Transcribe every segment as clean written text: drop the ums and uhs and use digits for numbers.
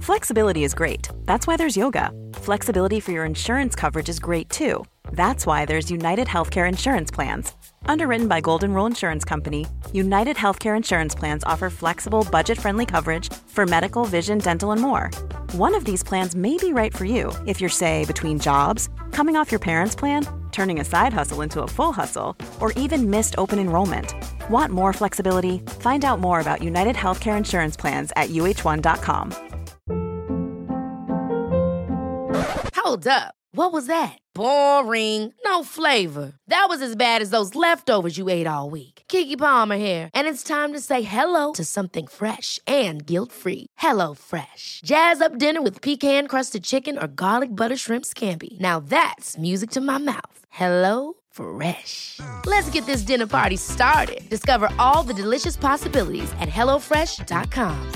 Flexibility is great. That's why there's yoga. Flexibility for your insurance coverage is great too. That's why there's United Healthcare Insurance Plans. Underwritten by Golden Rule Insurance Company, United Healthcare Insurance Plans offer flexible, budget-friendly coverage for medical, vision, dental, and more. One of these plans may be right for you if you're, say, between jobs, coming off your parents' plan, turning a side hustle into a full hustle, or even missed open enrollment. Want more flexibility? Find out more about United Healthcare Insurance Plans at uh1.com. Hold up. What was that? Boring. No flavor. That was as bad as those leftovers you ate all week. Keke Palmer here, and it's time to say hello to something fresh and guilt-free. Hello Fresh. Jazz up dinner with pecan-crusted chicken or garlic butter shrimp scampi. Now that's music to my mouth. Hello Fresh. Let's get this dinner party started. Discover all the delicious possibilities at hellofresh.com.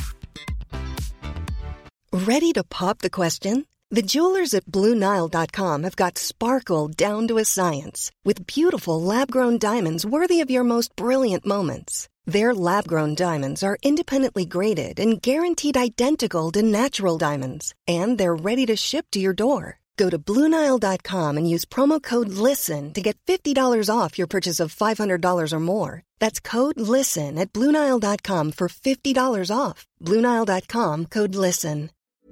Ready to pop the question? The jewelers at BlueNile.com have got sparkle down to a science with beautiful lab-grown diamonds worthy of your most brilliant moments. Their lab-grown diamonds are independently graded and guaranteed identical to natural diamonds, and they're ready to ship to your door. Go to BlueNile.com and use promo code LISTEN to get $50 off your purchase of $500 or more. That's code LISTEN at BlueNile.com for $50 off. BlueNile.com, code LISTEN.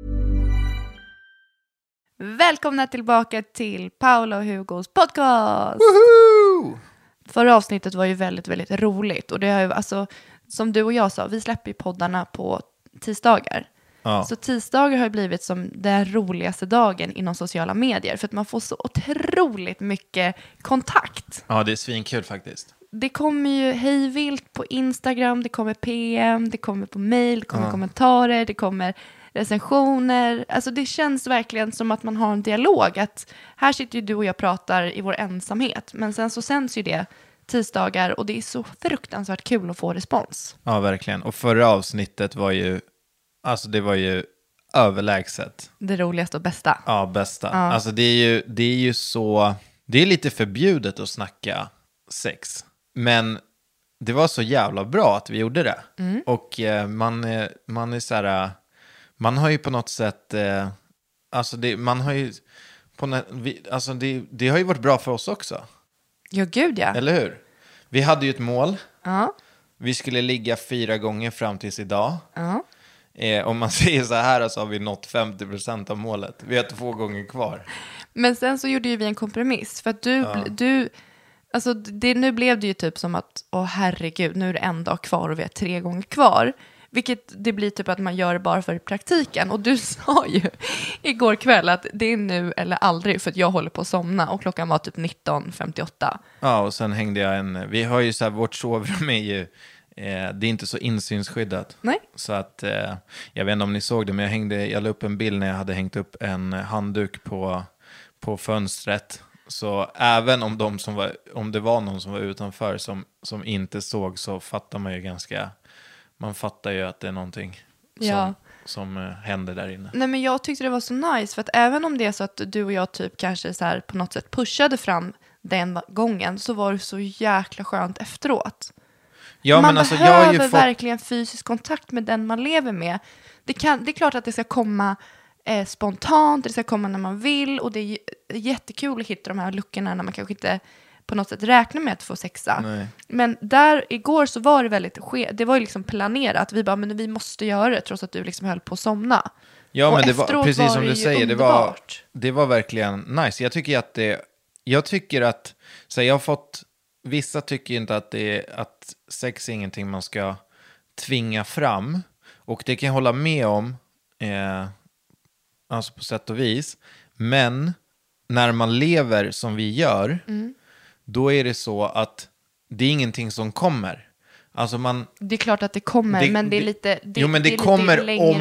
Välkomna tillbaka till Paula och Hugos podcast. Woohoo! Förra avsnittet var ju väldigt, väldigt roligt. Och det har ju, alltså, som du och jag sa, vi släpper ju poddarna på tisdagar. Ja. Så tisdagar har ju blivit som den roligaste dagen inom sociala medier. För att man får så otroligt mycket kontakt. Ja, det är svinkul faktiskt. Det kommer ju hejvilt på Instagram, det kommer PM, det kommer på mail, det kommer kommentarer, det kommer recensioner. Alltså det känns verkligen som att man har en dialog. Att här sitter ju du och jag pratar i vår ensamhet. Men sen så sänds ju det tisdagar och det är så fruktansvärt kul att få respons. Ja, verkligen. Och förra avsnittet var ju, alltså det var ju överlägset. Det roligaste och bästa. Ja, bästa. Ja. Alltså det är ju så, det är lite förbjudet att snacka sex. Men det var så jävla bra att vi gjorde det. Mm. Och man är så här, man har ju på något sätt, alltså det, man har ju, alltså det har ju varit bra för oss också. Ja, gud ja. Eller hur? Vi hade ju ett mål. Ja. Vi skulle ligga 4 gånger fram tills idag. Ja. Om man säger så här så har vi nått 50% av målet. Vi har 2 gånger kvar. Men sen så gjorde ju vi en kompromiss. För att du alltså nu blev det ju typ som att, herregud, nu är det 1 dag kvar och vi har 3 gånger kvar. Vilket det blir typ att man gör det bara för praktiken. Och du sa ju igår kväll att det är nu eller aldrig, för att jag håller på att somna. Och klockan var typ 19:58. Ja, och sen hängde jag vi har ju så här, vårt sovrum är ju, det är inte så insynsskyddat. Nej. Så att, jag vet inte om ni såg det, men jag la upp en bild när jag hade hängt upp en handduk på fönstret. Så även om det var någon som var utanför som inte såg, så fattar man ju man fattar ju att det är någonting som händer där inne. Nej, men jag tyckte det var så nice, för att även om det är så att du och jag typ kanske så här på något sätt pushade fram den gången, så var det så jäkla skönt efteråt. Ja, man men alltså, behöver jag har ju verkligen fysisk kontakt med den man lever med. Det är klart att det ska komma spontant, det ska komma när man vill, och det är jättekul att hitta de här luckorna när man kanske inte på något sätt räknar med att få sexa. Nej. Men där igår så var det väldigt det var ju liksom planerat. Vi bara, men vi måste göra det trots att du liksom höll på att somna. Ja, och men det var precis som du säger, det var verkligen nice. Jag tycker att så jag har fått, vissa tycker inte att sex är ingenting man ska tvinga fram, och det kan jag hålla med om, alltså på sätt och vis. Men när man lever som vi gör, då är det så att det är ingenting som kommer. Alltså det är klart att det kommer, men det är lite men det kommer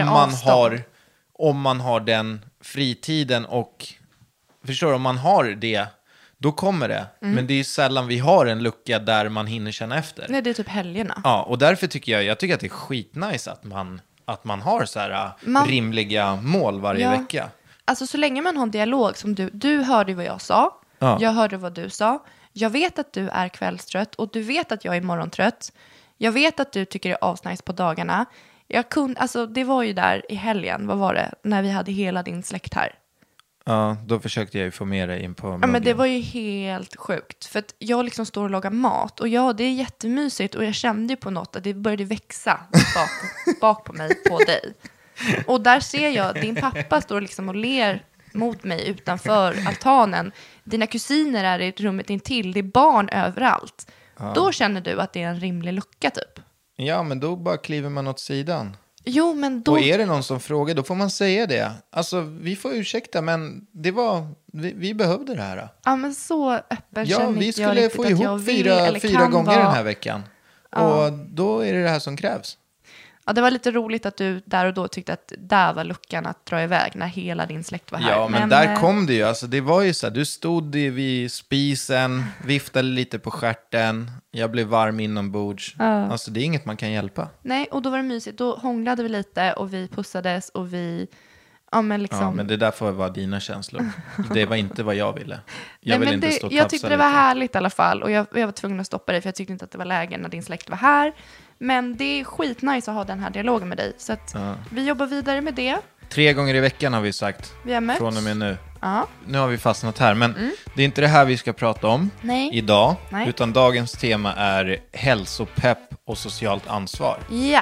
om man har den fritiden, och förstår du, om man har det, då kommer det. Men det är ju sällan vi har en lucka där man hinner känna efter. Nej, det är typ helgerna. Ja, och därför tycker jag att det är skitnice att man har så här rimliga mål varje vecka. Alltså så länge man har en dialog, som du hörde vad jag sa, jag hörde vad du sa. Jag vet att du är kvällstrött och du vet att jag är morgontrött. Jag vet att du tycker det är asnice på dagarna. Alltså det var ju där i helgen, vad var det? När vi hade hela din släkt här. Ja, då försökte jag ju få med dig in på muggen. Ja, men det var ju helt sjukt. För att jag liksom står och lagar mat. Och ja, det är jättemysigt. Och jag kände ju på något att det började växa bak på mig, på dig. Och där ser jag, din pappa står liksom och ler mot mig utanför altanen. Dina kusiner är i rummet intill. Det är barn överallt. Ja. Då känner du att det är en rimlig lucka typ. Ja, men då bara kliver man åt sidan. Jo, men då... Och är det någon som frågar, då får man säga det. Alltså, vi får ursäkta, men det var... Vi behövde det här. Ja, men så öppen ja, känner vi jag skulle få ihop fyra gånger den här veckan. Och då är det här som krävs. Ja, det var lite roligt att du där och då tyckte att där var luckan att dra iväg när hela din släkt var här. Ja, men där kom det ju. Alltså, det var ju så här, du stod vid spisen, viftade lite på stjärten. Jag blev varm inombords. Alltså, det är inget man kan hjälpa. Nej, och då var det mysigt. Då hånglade vi lite och vi pussades och vi... Ja, men liksom... Ja, men det där får vara dina känslor. Det var inte vad jag ville. Jag ville inte stå och jag tyckte det var härligt i alla fall. Och jag var tvungen att stoppa dig för jag tyckte inte att det var läge när din släkt var här. Men det är skitnice att ha den här dialogen med dig. Så att vi jobbar vidare med det. 3 gånger i veckan har vi sagt. Vi har mött. Från och med nu. Ja. Nu har vi fastnat här. Men det är inte det här vi ska prata om idag. Nej. Utan dagens tema är hälsopepp och socialt ansvar. Ja.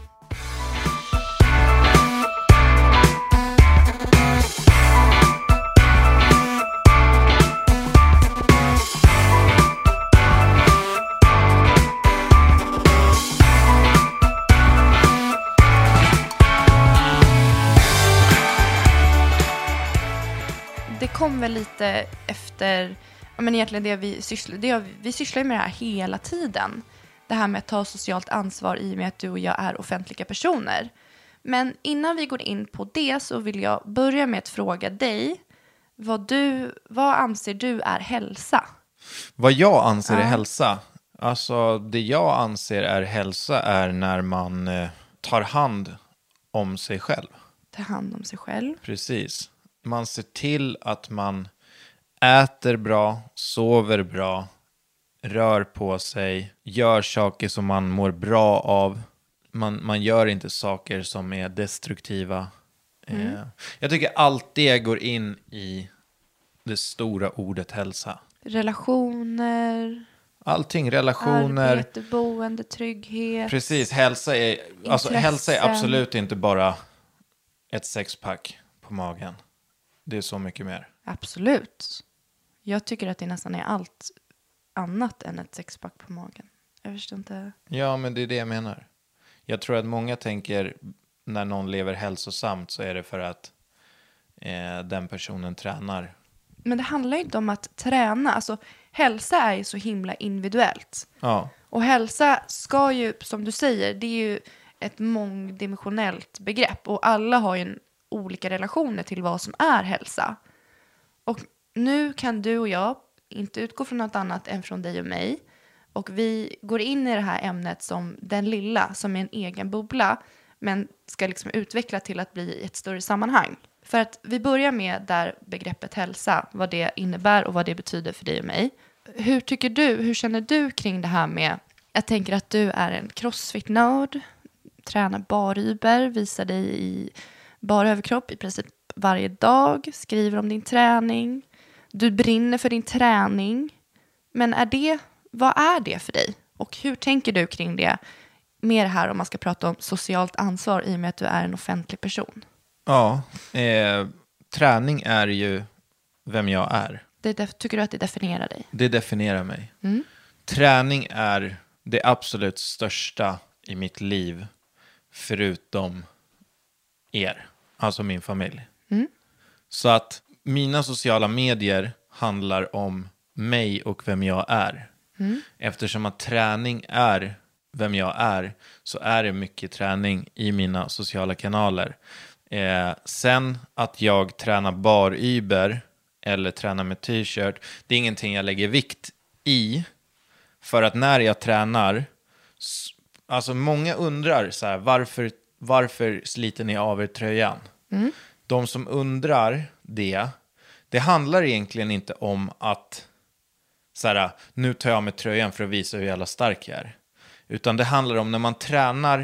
Det kom väl lite efter, men egentligen vi sysslar med det här hela tiden. Det här med att ta socialt ansvar i och med att du och jag är offentliga personer. Men innan vi går in på det så vill jag börja med att fråga dig, vad anser du är hälsa? Vad jag anser är hälsa? Alltså det jag anser är hälsa är när man tar hand om sig själv. Ta hand om sig själv. Precis. Man ser till att man äter bra, sover bra, rör på sig, gör saker som man mår bra av. Man gör inte saker som är destruktiva. Jag tycker allt det går in i det stora ordet hälsa. Relationer. Allting, relationer. Arbete, boende, trygghet. Precis, hälsa är absolut inte bara ett sexpack på magen. Det är så mycket mer. Absolut. Jag tycker att det nästan är allt annat än ett sexpack på magen. Jag förstår inte. Ja, men det är det jag menar. Jag tror att många tänker när någon lever hälsosamt så är det för att den personen tränar. Men det handlar ju inte om att träna. Alltså, hälsa är ju så himla individuellt. Ja. Och hälsa ska ju, som du säger, det är ju ett mångdimensionellt begrepp. Och alla har ju olika relationer till vad som är hälsa. Och nu kan du och jag inte utgå från något annat än från dig och mig. Och vi går in i det här ämnet som den lilla, som är en egen bubbla. Men ska liksom utveckla till att bli ett större sammanhang. För att vi börjar med där begreppet hälsa, vad det innebär och vad det betyder för dig och mig. Hur känner du kring det här med, jag tänker att du är en crossfit-nörd, tränar baryber, visar dig i bara överkropp i princip varje dag, skriver om din träning, du brinner för din träning. Men vad är det för dig? Och hur tänker du kring det? Mer här om man ska prata om socialt ansvar i och med att du är en offentlig person. Ja, träning är ju vem jag är. Tycker du att det definierar dig? Det definierar mig. Träning är det absolut största i mitt liv förutom er, alltså min familj. Så att mina sociala medier handlar om mig och vem jag är. Eftersom att träning är vem jag är så är det mycket träning i mina sociala kanaler. Sen att jag tränar baryber eller tränar med t-shirt, det är ingenting jag lägger vikt i. För att när jag tränar, alltså många undrar så här, varför sliter ni av er tröjan? De som undrar det handlar egentligen inte om att så här, nu tar jag med tröjan för att visa hur jävla stark jag är. Utan det handlar om när man tränar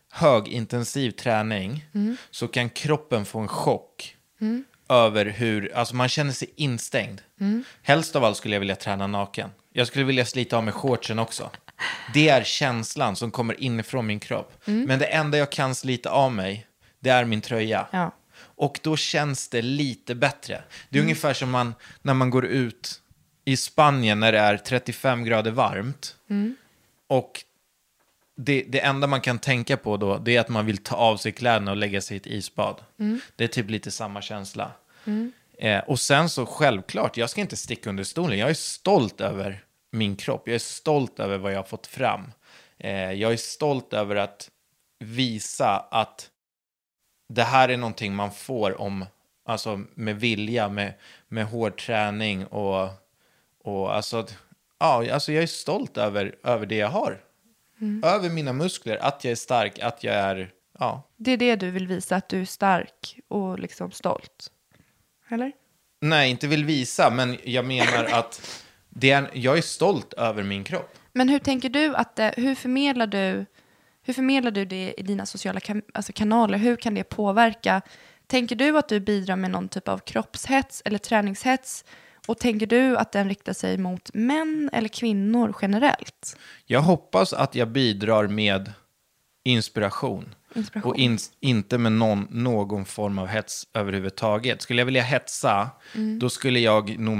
högintensiv träning så kan kroppen få en chock över hur, alltså man känner sig instängd. Helst av allt skulle jag vilja träna naken. Jag skulle vilja slita av med shortsen också. Det är känslan som kommer inifrån min kropp. Men det enda jag kan slita av mig, det är min tröja. Ja. Och då känns det lite bättre. Det är ungefär som när man går ut i Spanien när det är 35 grader varmt. Och det enda man kan tänka på då, det är att man vill ta av sig kläderna och lägga sig i ett isbad. Det är typ lite samma känsla. Och sen så självklart, jag ska inte sticka under stolen. Jag är stolt över min kropp. Jag är stolt över vad jag har fått fram. Jag är stolt över att visa att det här är någonting man får alltså med vilja, med hård träning och alltså, ja, alltså jag är stolt över det jag har. Över mina muskler, att jag är stark, att jag är, ja. Det är det du vill visa, att du är stark och liksom stolt. Eller? Nej, inte vill visa, men jag menar att jag är stolt över min kropp. Men hur tänker du hur förmedlar du det i dina sociala kanaler? Hur kan det påverka? Tänker du att du bidrar med någon typ av kroppshets eller träningshets? Och tänker du att den riktar sig mot män eller kvinnor generellt? Jag hoppas att jag bidrar med inspiration. Och inte med någon form av hets överhuvudtaget. Skulle jag vilja hetsa, då skulle jag nog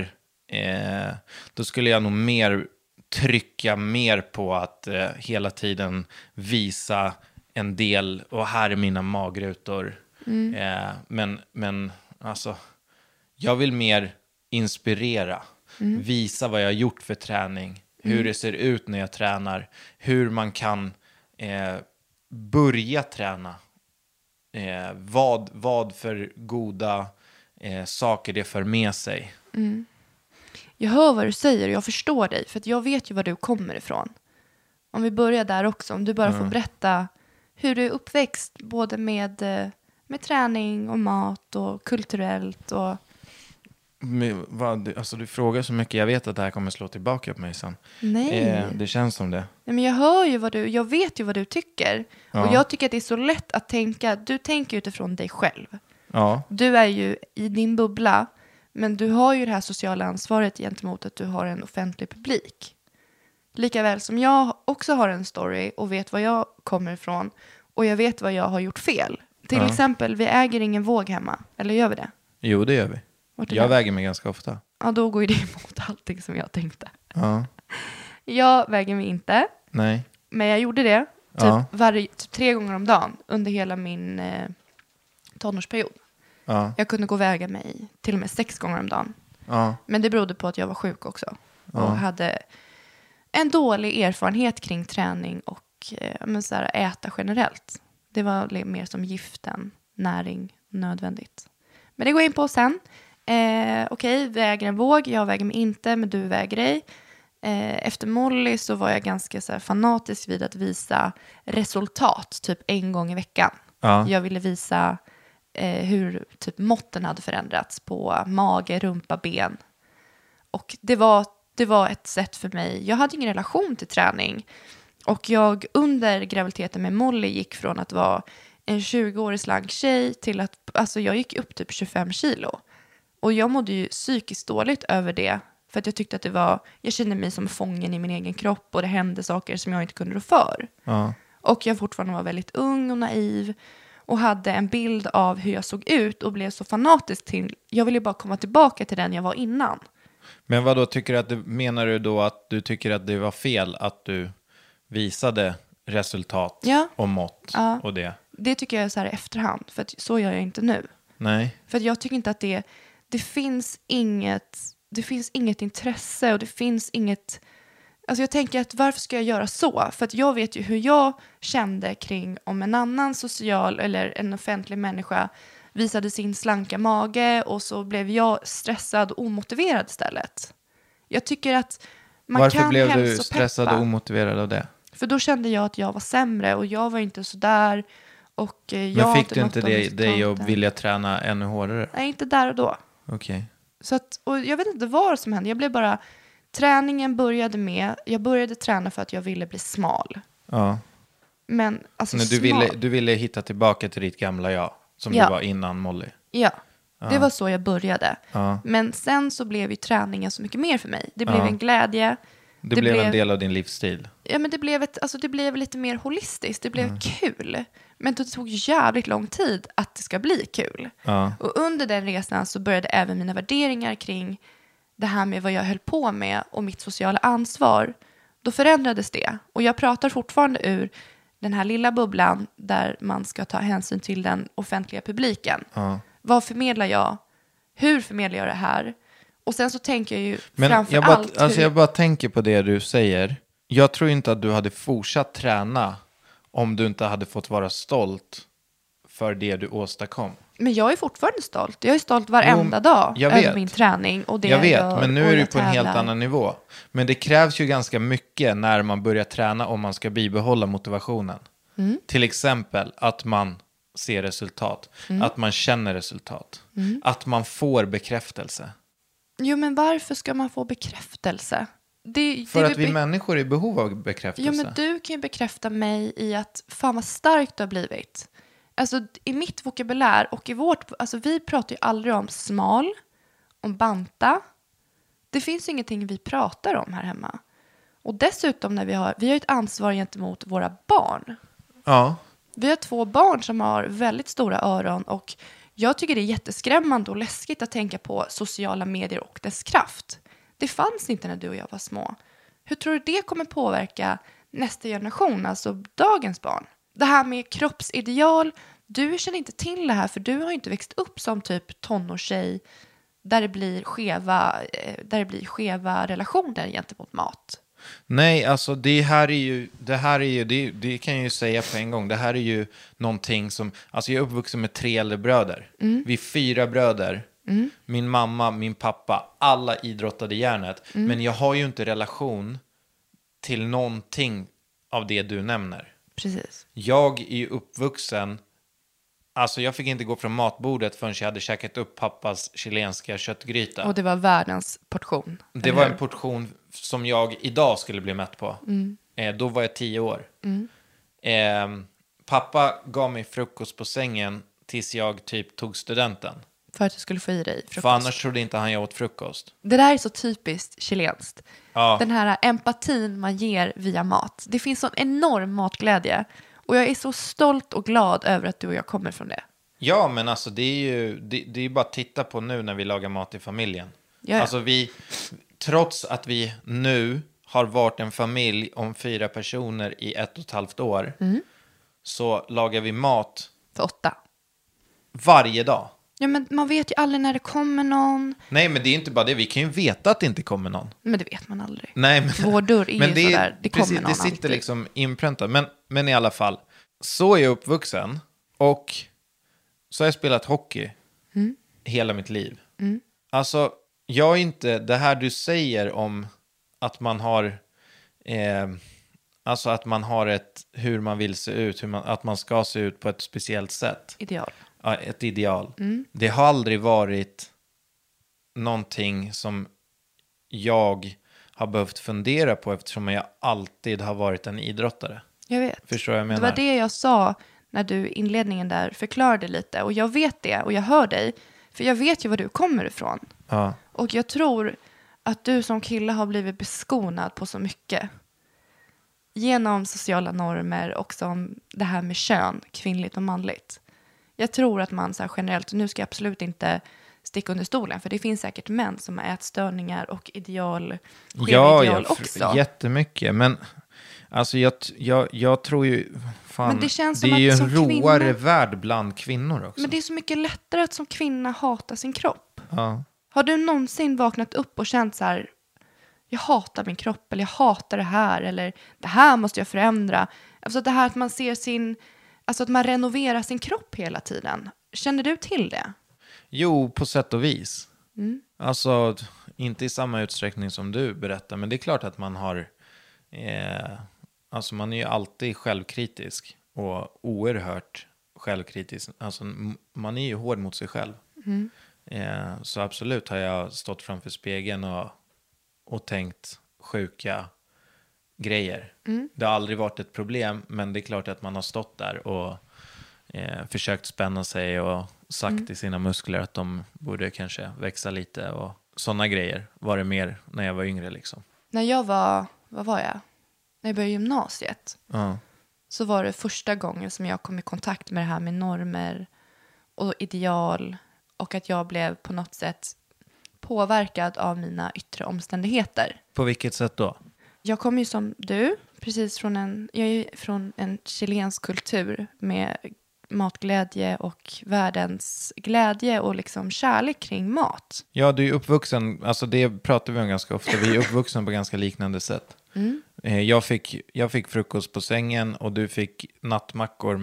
mer trycka mer på att hela tiden visa en del, och här är mina magrutor. Men alltså, jag vill mer inspirera, visa vad jag har gjort för träning, hur det ser ut när jag tränar, hur man kan börja träna, vad för goda saker det för med sig. Jag hör vad du säger och jag förstår dig, för att jag vet ju var du kommer ifrån. Om vi börjar där också, om du bara får berätta hur du är uppväxt, både med träning och mat och kulturellt och... Alltså du frågar så mycket, jag vet att det här kommer slå tillbaka på mig sen. Nej. Det känns som det. Nej, men jag hör ju jag vet ju vad du tycker. Ja. Och jag tycker att det är så lätt att tänka, du tänker utifrån dig själv. Ja. Du är ju i din bubbla, men du har ju det här sociala ansvaret gentemot att du har en offentlig publik. Likaväl som jag också har en story och vet var jag kommer ifrån och jag vet vad jag har gjort fel. Till exempel, vi äger ingen våg hemma. Eller gör vi det? Jo, det gör vi. Jag väger mig ganska ofta. Ja, då går ju det emot allting som jag tänkte. Ja. Jag väger mig inte. Nej. Men jag gjorde det typ 3 gånger om dagen under hela min tonårsperiod. Ja. Jag kunde gå och väga mig till och med 6 gånger om dagen. Ja. Men det berodde på att jag var sjuk också. Och hade en dålig erfarenhet kring träning och så här, äta generellt. Det var mer som giften, näring, nödvändigt. Men det går in på sen. Okej, väger en våg. Jag väger mig inte, men du väger dig. Efter Molly så var jag ganska så här fanatisk vid att visa resultat. Typ 1 gång i veckan. Ja. Jag ville visa hur typ måtten hade förändrats på mage, rumpa, ben. Och det var ett sätt för mig. Jag hade ingen relation till träning. Och jag under graviditeten med Molly gick från att vara en 20-årig slank tjej till att, alltså jag gick upp typ 25 kilo. Och jag mådde ju psykiskt dåligt över det. För att jag tyckte att jag kände mig som fången i min egen kropp. Och det hände saker som jag inte kunde rå för. Ja. Och jag fortfarande var väldigt ung och naiv. Och hade en bild av hur jag såg ut. Och blev så fanatisk till, jag ville bara komma tillbaka till den jag var innan. Men vad då menar du då att du tycker att det var fel att du visade resultat och mått och det? Det tycker jag är så här i efterhand. För att så gör jag inte nu. Nej. För att jag tycker inte att det finns inget intresse och det finns inget... Alltså jag tänker att varför ska jag göra så? För att jag vet ju hur jag kände kring om en annan social eller en offentlig människa visade sin slanka mage och så blev jag stressad och omotiverad istället. Jag tycker att man varför kan blev du stressad och omotiverad av det? För då kände jag att jag var sämre och jag var inte så där. Och men fick du inte dig att vilja träna ännu hårdare? Nej, inte där och då. Okej. Så att, och jag vet inte vad som hände. Jag blev bara... Träningen började med... Jag började träna för att jag ville bli smal. Ja. Men alltså Du ville hitta tillbaka till ditt gamla jag. Som du var innan Molly. Ja, det var så jag började. Men sen så blev ju träningen så mycket mer för mig. Det blev en glädje. Det blev en del av din livsstil. Ja, men det blev lite mer holistiskt. Det blev kul. Men det tog jävligt lång tid att det ska bli kul. Och under den resan så började även mina värderingar kring det här med vad jag höll på med och mitt sociala ansvar. Då förändrades det. Och jag pratar fortfarande ur den här lilla bubblan där man ska ta hänsyn till den offentliga publiken. Vad förmedlar jag? Hur förmedlar jag det här? Och sen så tänker jag ju framför allt... Jag bara tänker på det du säger. Jag tror inte att du hade fortsatt träna om du inte hade fått vara stolt för det du åstadkom. Men jag är fortfarande stolt. Jag är stolt varenda dag över min träning. Och det jag vet, men nu är du på en helt annan nivå. Men det krävs ju ganska mycket när man börjar träna om man ska bibehålla motivationen. Till exempel att man ser resultat. Att man känner resultat. Att man får bekräftelse. Jo, men varför ska man få bekräftelse? För att vi människor är i behov av bekräftelse. Jo, men du kan ju bekräfta mig i att fan vad starkt du har blivit. Alltså i mitt vokabulär och i vårt... Alltså vi pratar ju aldrig om smal, om banta. Det finns ingenting vi pratar om här hemma. Och dessutom när vi har ett ansvar gentemot våra barn. Ja. Vi har 2 barn som har väldigt stora öron och jag tycker det är jätteskrämmande och läskigt att tänka på sociala medier och dess kraft. Det fanns inte när du och jag var små. Hur tror du det kommer påverka nästa generation, alltså dagens barn? Det här med kroppsideal, du känner inte till det här för du har inte växt upp som typ tonårstjej där det blir skeva relationer gentemot mat. Nej, alltså det kan jag ju säga på en gång. Det här är ju någonting som, alltså jag är uppvuxen med 3 äldre bröder. Vi är 4 bröder. Min mamma, min pappa, alla idrottade järnet. Men jag har ju inte relation till någonting av det du nämner. Precis. Jag är ju uppvuxen, alltså jag fick inte gå från matbordet förrän jag hade käkat upp pappas chilenska köttgryta. Och det var världens portion. Det var en portion som jag idag skulle bli mätt på. Då var jag 10 år. Pappa gav mig frukost på sängen tills jag typ tog studenten. För att du skulle få i dig frukost. För annars trodde inte han jag åt frukost. Det där är så typiskt chilenskt. Ja. Den här empatin man ger via mat. Det finns sån enorm matglädje. Och jag är så stolt och glad över att du och jag kommer från det. Ja, men alltså det är ju bara att titta på nu när vi lagar mat i familjen. Jaja. Alltså trots att vi nu har varit en familj om 4 personer i 1,5 år. Så lagar vi mat. För 8. Varje dag. Ja, men man vet ju aldrig när det kommer någon. Nej, men det är inte bara det. Vi kan ju veta att det inte kommer någon. Men det vet man aldrig. Nej, men, vår dörr är ju sådär, det kommer precis, någon det sitter alltid. liksom inpräntat. Men i alla fall, så är jag uppvuxen. Och så har jag spelat hockey hela mitt liv. Alltså, jag är inte, det här du säger om att man har, alltså att man har hur man vill se ut, att man ska se ut på ett speciellt sätt. Ideal. Ja, ett ideal. Det har aldrig varit någonting som jag har behövt fundera på eftersom jag alltid har varit en idrottare. Jag vet. Förstår vad jag menar? Det var det jag sa när du i inledningen där förklarade lite. Och jag vet det och jag hör dig. För jag vet ju var du kommer ifrån. Ja. Och jag tror att du som kille har blivit beskonad på så mycket. Genom sociala normer och som det här med kön, kvinnligt och manligt. Jag tror att man så här generellt, nu ska jag absolut inte sticka under stolen. För det finns säkert män som har ätstörningar och ideal också. Jättemycket. Men alltså jag tror ju, fan, men det känns det som är ju att en som roare kvinna, värld bland kvinnor också. men det är så mycket lättare att som kvinna hata sin kropp. Ja. Har du någonsin vaknat upp och känt så här, jag hatar min kropp eller jag hatar det här eller det här måste jag förändra. Alltså det här att man ser alltså att man renoverar sin kropp hela tiden. Känner du till det? Jo, på sätt och vis. Alltså, inte i samma utsträckning som du berättar, men det är klart att man har, alltså man är ju alltid självkritisk och oerhört självkritisk. Alltså man är ju hård mot sig själv. Så absolut har jag stått framför spegeln och tänkt sjuka grejer. Det har aldrig varit ett problem, men det är klart att man har stått där och försökt spänna sig och sagt till sina muskler att de borde kanske växa lite och sådana grejer var det mer när jag var yngre liksom. När jag var, vad var jag? När jag började gymnasiet så var det första gången som jag kom i kontakt med det här med normer och ideal och att jag blev på något sätt påverkad av mina yttre omständigheter. På vilket sätt då? Jag kommer ju som du, precis jag är från en chilensk kultur med matglädje och världens glädje och liksom kärlek kring mat. Ja, du är uppvuxen, alltså det pratar vi om ganska ofta, vi är uppvuxen på ganska liknande sätt. Jag fick frukost på sängen och du fick nattmackor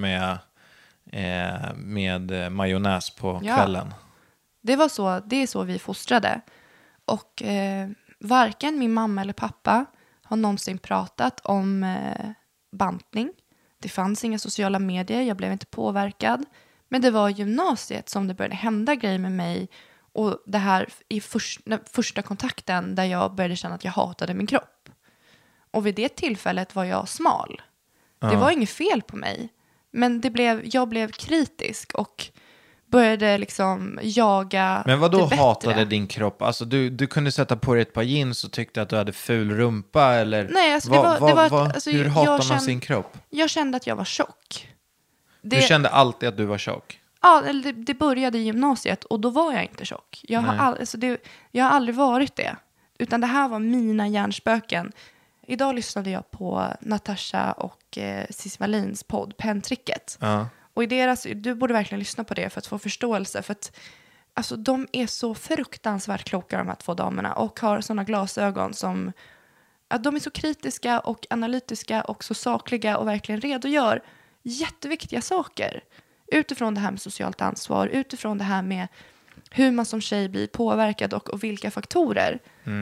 med majonnäs på kvällen. Det är så vi fostrade. Och varken min mamma eller pappa har någonsin pratat om bantning. Det fanns inga sociala medier, jag blev inte påverkad. Men det var gymnasiet som det började hända grejer med mig. Och det här i första kontakten där jag började känna att jag hatade min kropp. Och vid det tillfället var jag smal. Det var inget fel på mig. Men jag blev kritisk och började liksom jaga. Men vad då det hatade din kropp? Alltså du kunde sätta på dig ett par jeans och tyckte att du hade ful rumpa eller? Nej, alltså hur hatar man sin kropp? Jag kände att jag var tjock. Du kände alltid att du var tjock? Ja, eller det började i gymnasiet och då var jag inte tjock. Jag har aldrig varit det. Utan det här var mina hjärnspöken. Idag lyssnade jag på Natasha och Cissi Wallins podd Pentricket. Och i du borde verkligen lyssna på det för att få förståelse. För att alltså, de är så fruktansvärt kloka, de här två damerna. Och har sådana glasögon som att de är så kritiska och analytiska och så sakliga och verkligen redogör jätteviktiga saker. Utifrån det här med socialt ansvar, utifrån det här med hur man som tjej blir påverkad och vilka faktorer.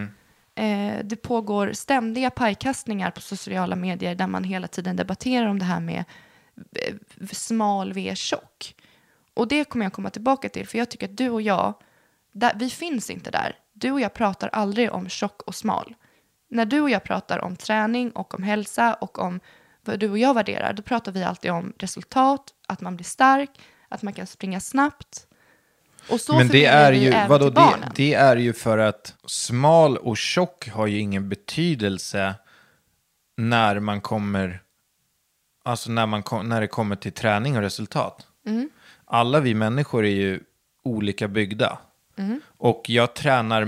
Det pågår ständiga pajkastningar på sociala medier där man hela tiden debatterar om det här med smal v tjock. Och det kommer jag komma tillbaka till, för jag tycker att du och jag, vi finns inte där. Du och jag pratar aldrig om tjock och smal. När du och jag pratar om träning och om hälsa och om vad du och jag värderar, då pratar vi alltid om resultat, att man blir stark, att man kan springa snabbt. Och så men det är ju, vadå, det är ju för att smal och tjock har ju ingen betydelse när man kommer, alltså när det kommer till träning och resultat. Alla vi människor är ju olika byggda. Och jag tränar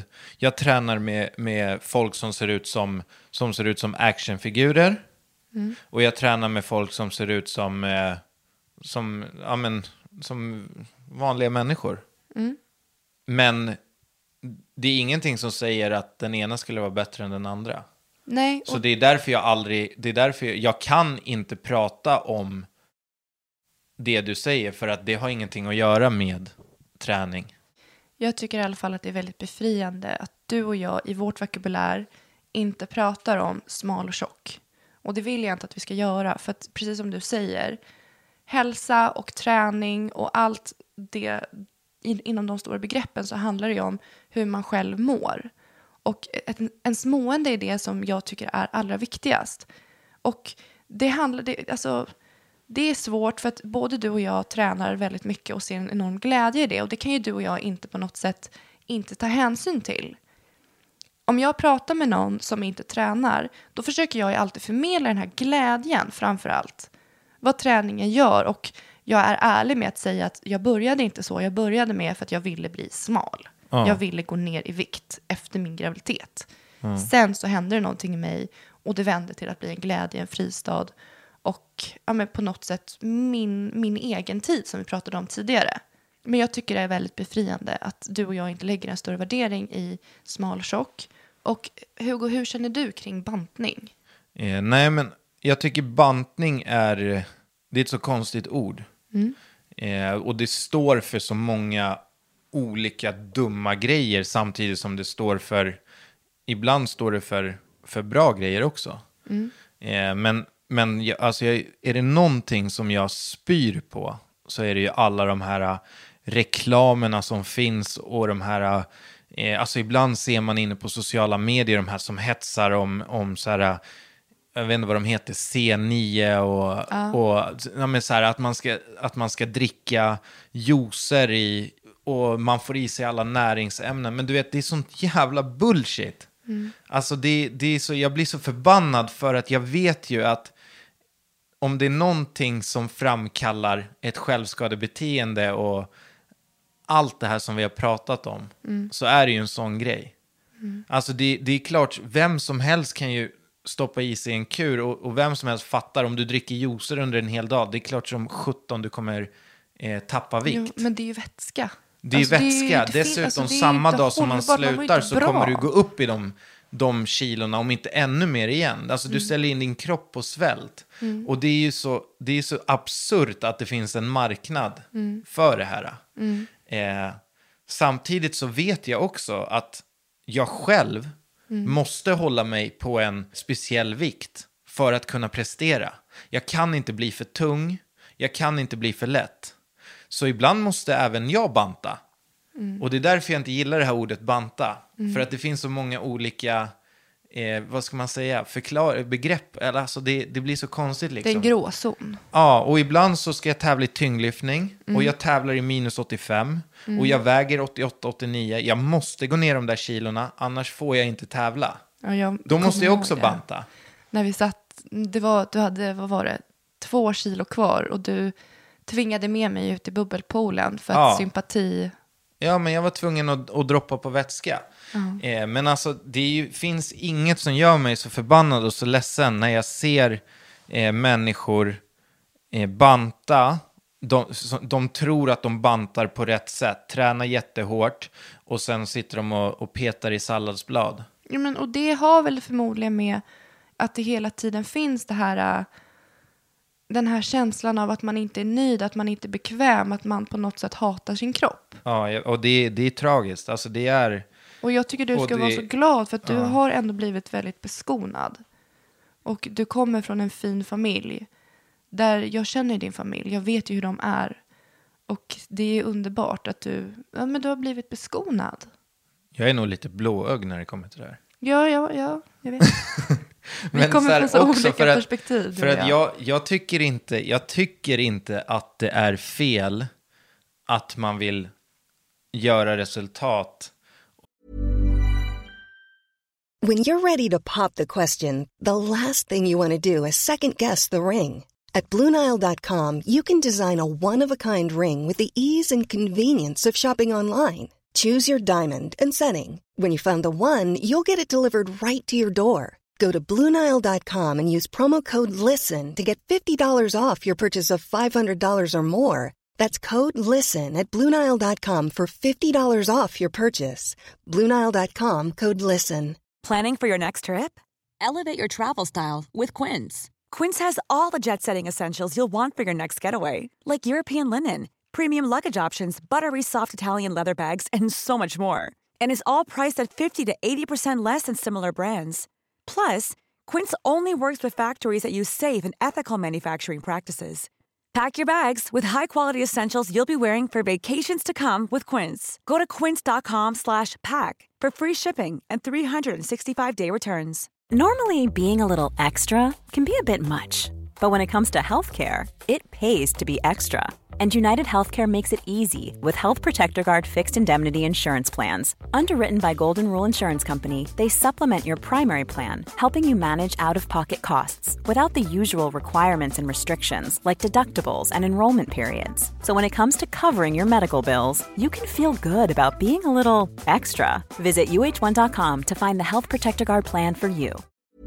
med folk som ser ut som actionfigurer. Och jag tränar med folk som ser ut som vanliga människor. Men det är ingenting som säger att den ena skulle vara bättre än den andra. Nej. Så det är därför jag kan inte prata om det du säger, för att det har ingenting att göra med träning. Jag tycker i alla fall att det är väldigt befriande att du och jag i vårt vokabulär inte pratar om smal och tjock. Och det vill jag inte att vi ska göra, för att precis som du säger, hälsa och träning och allt det inom de stora begreppen, så handlar det ju om hur man själv mår. Och ens mående är det som jag tycker är allra viktigast. Och det är svårt för att både du och jag tränar väldigt mycket och ser en enorm glädje i det. Och det kan ju du och jag inte på något sätt inte ta hänsyn till. Om jag pratar med någon som inte tränar, då försöker jag alltid förmedla den här glädjen framför allt. Vad träningen gör, och jag är ärlig med att säga att jag började inte så. Jag började med för att jag ville bli smal. Jag ville gå ner i vikt efter min graviditet. Sen så hände det någonting i mig och det vände till att bli en glädje, en fristad. Och men på något sätt min egen tid som vi pratade om tidigare. Men jag tycker det är väldigt befriande att du och jag inte lägger en större värdering i smal och tjock. Och Hugo, hur känner du kring bantning? Nej, men jag tycker bantning det är ett så konstigt ord. Och det står för så många olika dumma grejer, samtidigt som det står för, ibland står det för bra grejer också. Men är det någonting som jag spyr på, så är det ju alla de här reklamerna som finns, och de här ibland ser man inne på sociala medier de här som hetsar om så här jag vet inte vad de heter, C9 och ja, men så här, att man ska dricka juicer i och man får i sig alla näringsämnen. Men du vet, det är sånt jävla bullshit. Alltså det är så, jag blir så förbannad för att jag vet ju att om det är någonting som framkallar ett självskadebeteende och allt det här som vi har pratat om, så är det ju en sån grej. Alltså det är klart, vem som helst kan ju stoppa i sig en kur och vem som helst fattar om du dricker juicer under en hel dag. Det är klart som 17 du kommer tappa vikt. Jo, men det är ju vätska. Det är ju vätska. Dessutom samma dag som man slutar så kommer du gå upp i de kilorna, om inte ännu mer igen. Alltså du ställer in din kropp på svält. Och det är så absurt att det finns en marknad för det här. Samtidigt så vet jag också att jag själv måste hålla mig på en speciell vikt för att kunna prestera. Jag kan inte bli för tung. Jag kan inte bli för lätt. Så ibland måste även jag banta. Och det är därför jag inte gillar det här ordet banta. För att det finns så många olika, vad ska man säga, begrepp. Alltså det blir så konstigt liksom. Det är en gråzon. Ja, och ibland så ska jag tävla i tyngdlyftning. Och jag tävlar i minus 85. Och jag väger 88-89. Jag måste gå ner de där kilorna, annars får jag inte tävla. Ja, Då måste jag också banta. När vi satt, du hade, vad var det, 2 kilo kvar. Och du tvingade med mig ut i bubbelpoolen för att sympati... Ja, men jag var tvungen att droppa på vätska. Men alltså, finns inget som gör mig så förbannad och så ledsen när jag ser människor banta. De tror att de bantar på rätt sätt. Tränar jättehårt och sen sitter de och petar i salladsblad. Ja, men, och det har väl förmodligen med att det hela tiden finns det här... Den här känslan av att man inte är nöjd, att man inte är bekväm, att man på något sätt hatar sin kropp. Ja, och det är tragiskt. Alltså det är... Och jag tycker du ska vara så glad för att du har ändå blivit väldigt beskonad. Och du kommer från en fin familj. Där jag känner din familj, jag vet ju hur de är. Och det är underbart att du har blivit beskonad. Jag är nog lite blåögd när det kommer till det här. Ja, jag vet. Vi kommer från så olika perspektiv. För att jag tycker inte att det är fel att man vill göra resultat. When you're ready to pop the question, the last thing you want to do is second guess the ring. At BlueNile.com, you can design a one-of-a-kind ring with the ease and convenience of shopping online. Choose your diamond and setting. When you find the one, you'll get it delivered right to your door. Go to BlueNile.com and use promo code LISTEN to get $50 off your purchase of $500 or more. That's code LISTEN at BlueNile.com for $50 off your purchase. BlueNile.com, code LISTEN. Planning for your next trip? Elevate your travel style with Quince. Quince has all the jet-setting essentials you'll want for your next getaway, like European linen, premium luggage options, buttery soft Italian leather bags, and so much more. And is all priced at 50 to 80% less than similar brands. Plus, Quince only works with factories that use safe and ethical manufacturing practices. Pack your bags with high-quality essentials you'll be wearing for vacations to come with Quince. Go to quince.com/pack for free shipping and 365-day returns. Normally, being a little extra can be a bit much, but when it comes to healthcare, it pays to be extra. And United Healthcare makes it easy with Health Protector Guard fixed indemnity insurance plans. Underwritten by Golden Rule Insurance Company, they supplement your primary plan, helping you manage out-of-pocket costs without the usual requirements and restrictions like deductibles and enrollment periods. So when it comes to covering your medical bills, you can feel good about being a little extra. Visit uh1.com to find the Health Protector Guard plan for you.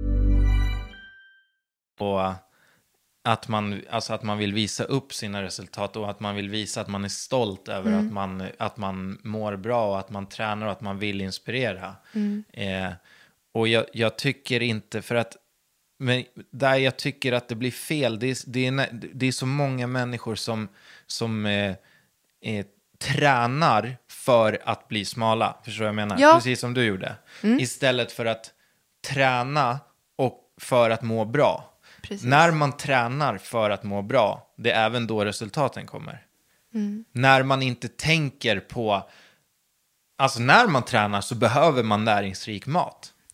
Och att man vill visa upp sina resultat och att man vill visa att man är stolt över att man mår bra och att man tränar och att man vill inspirera. Och jag tycker inte, för att men där jag tycker att det blir fel, det är så många människor som tränar för att bli smala. Förstår vad jag menar? Ja. Precis som du gjorde. Istället för att träna och för att må bra. Precis. När man tränar för att må bra, det är även då resultaten kommer. När man inte tänker på... Alltså när man tränar så behöver man näringsrik mat.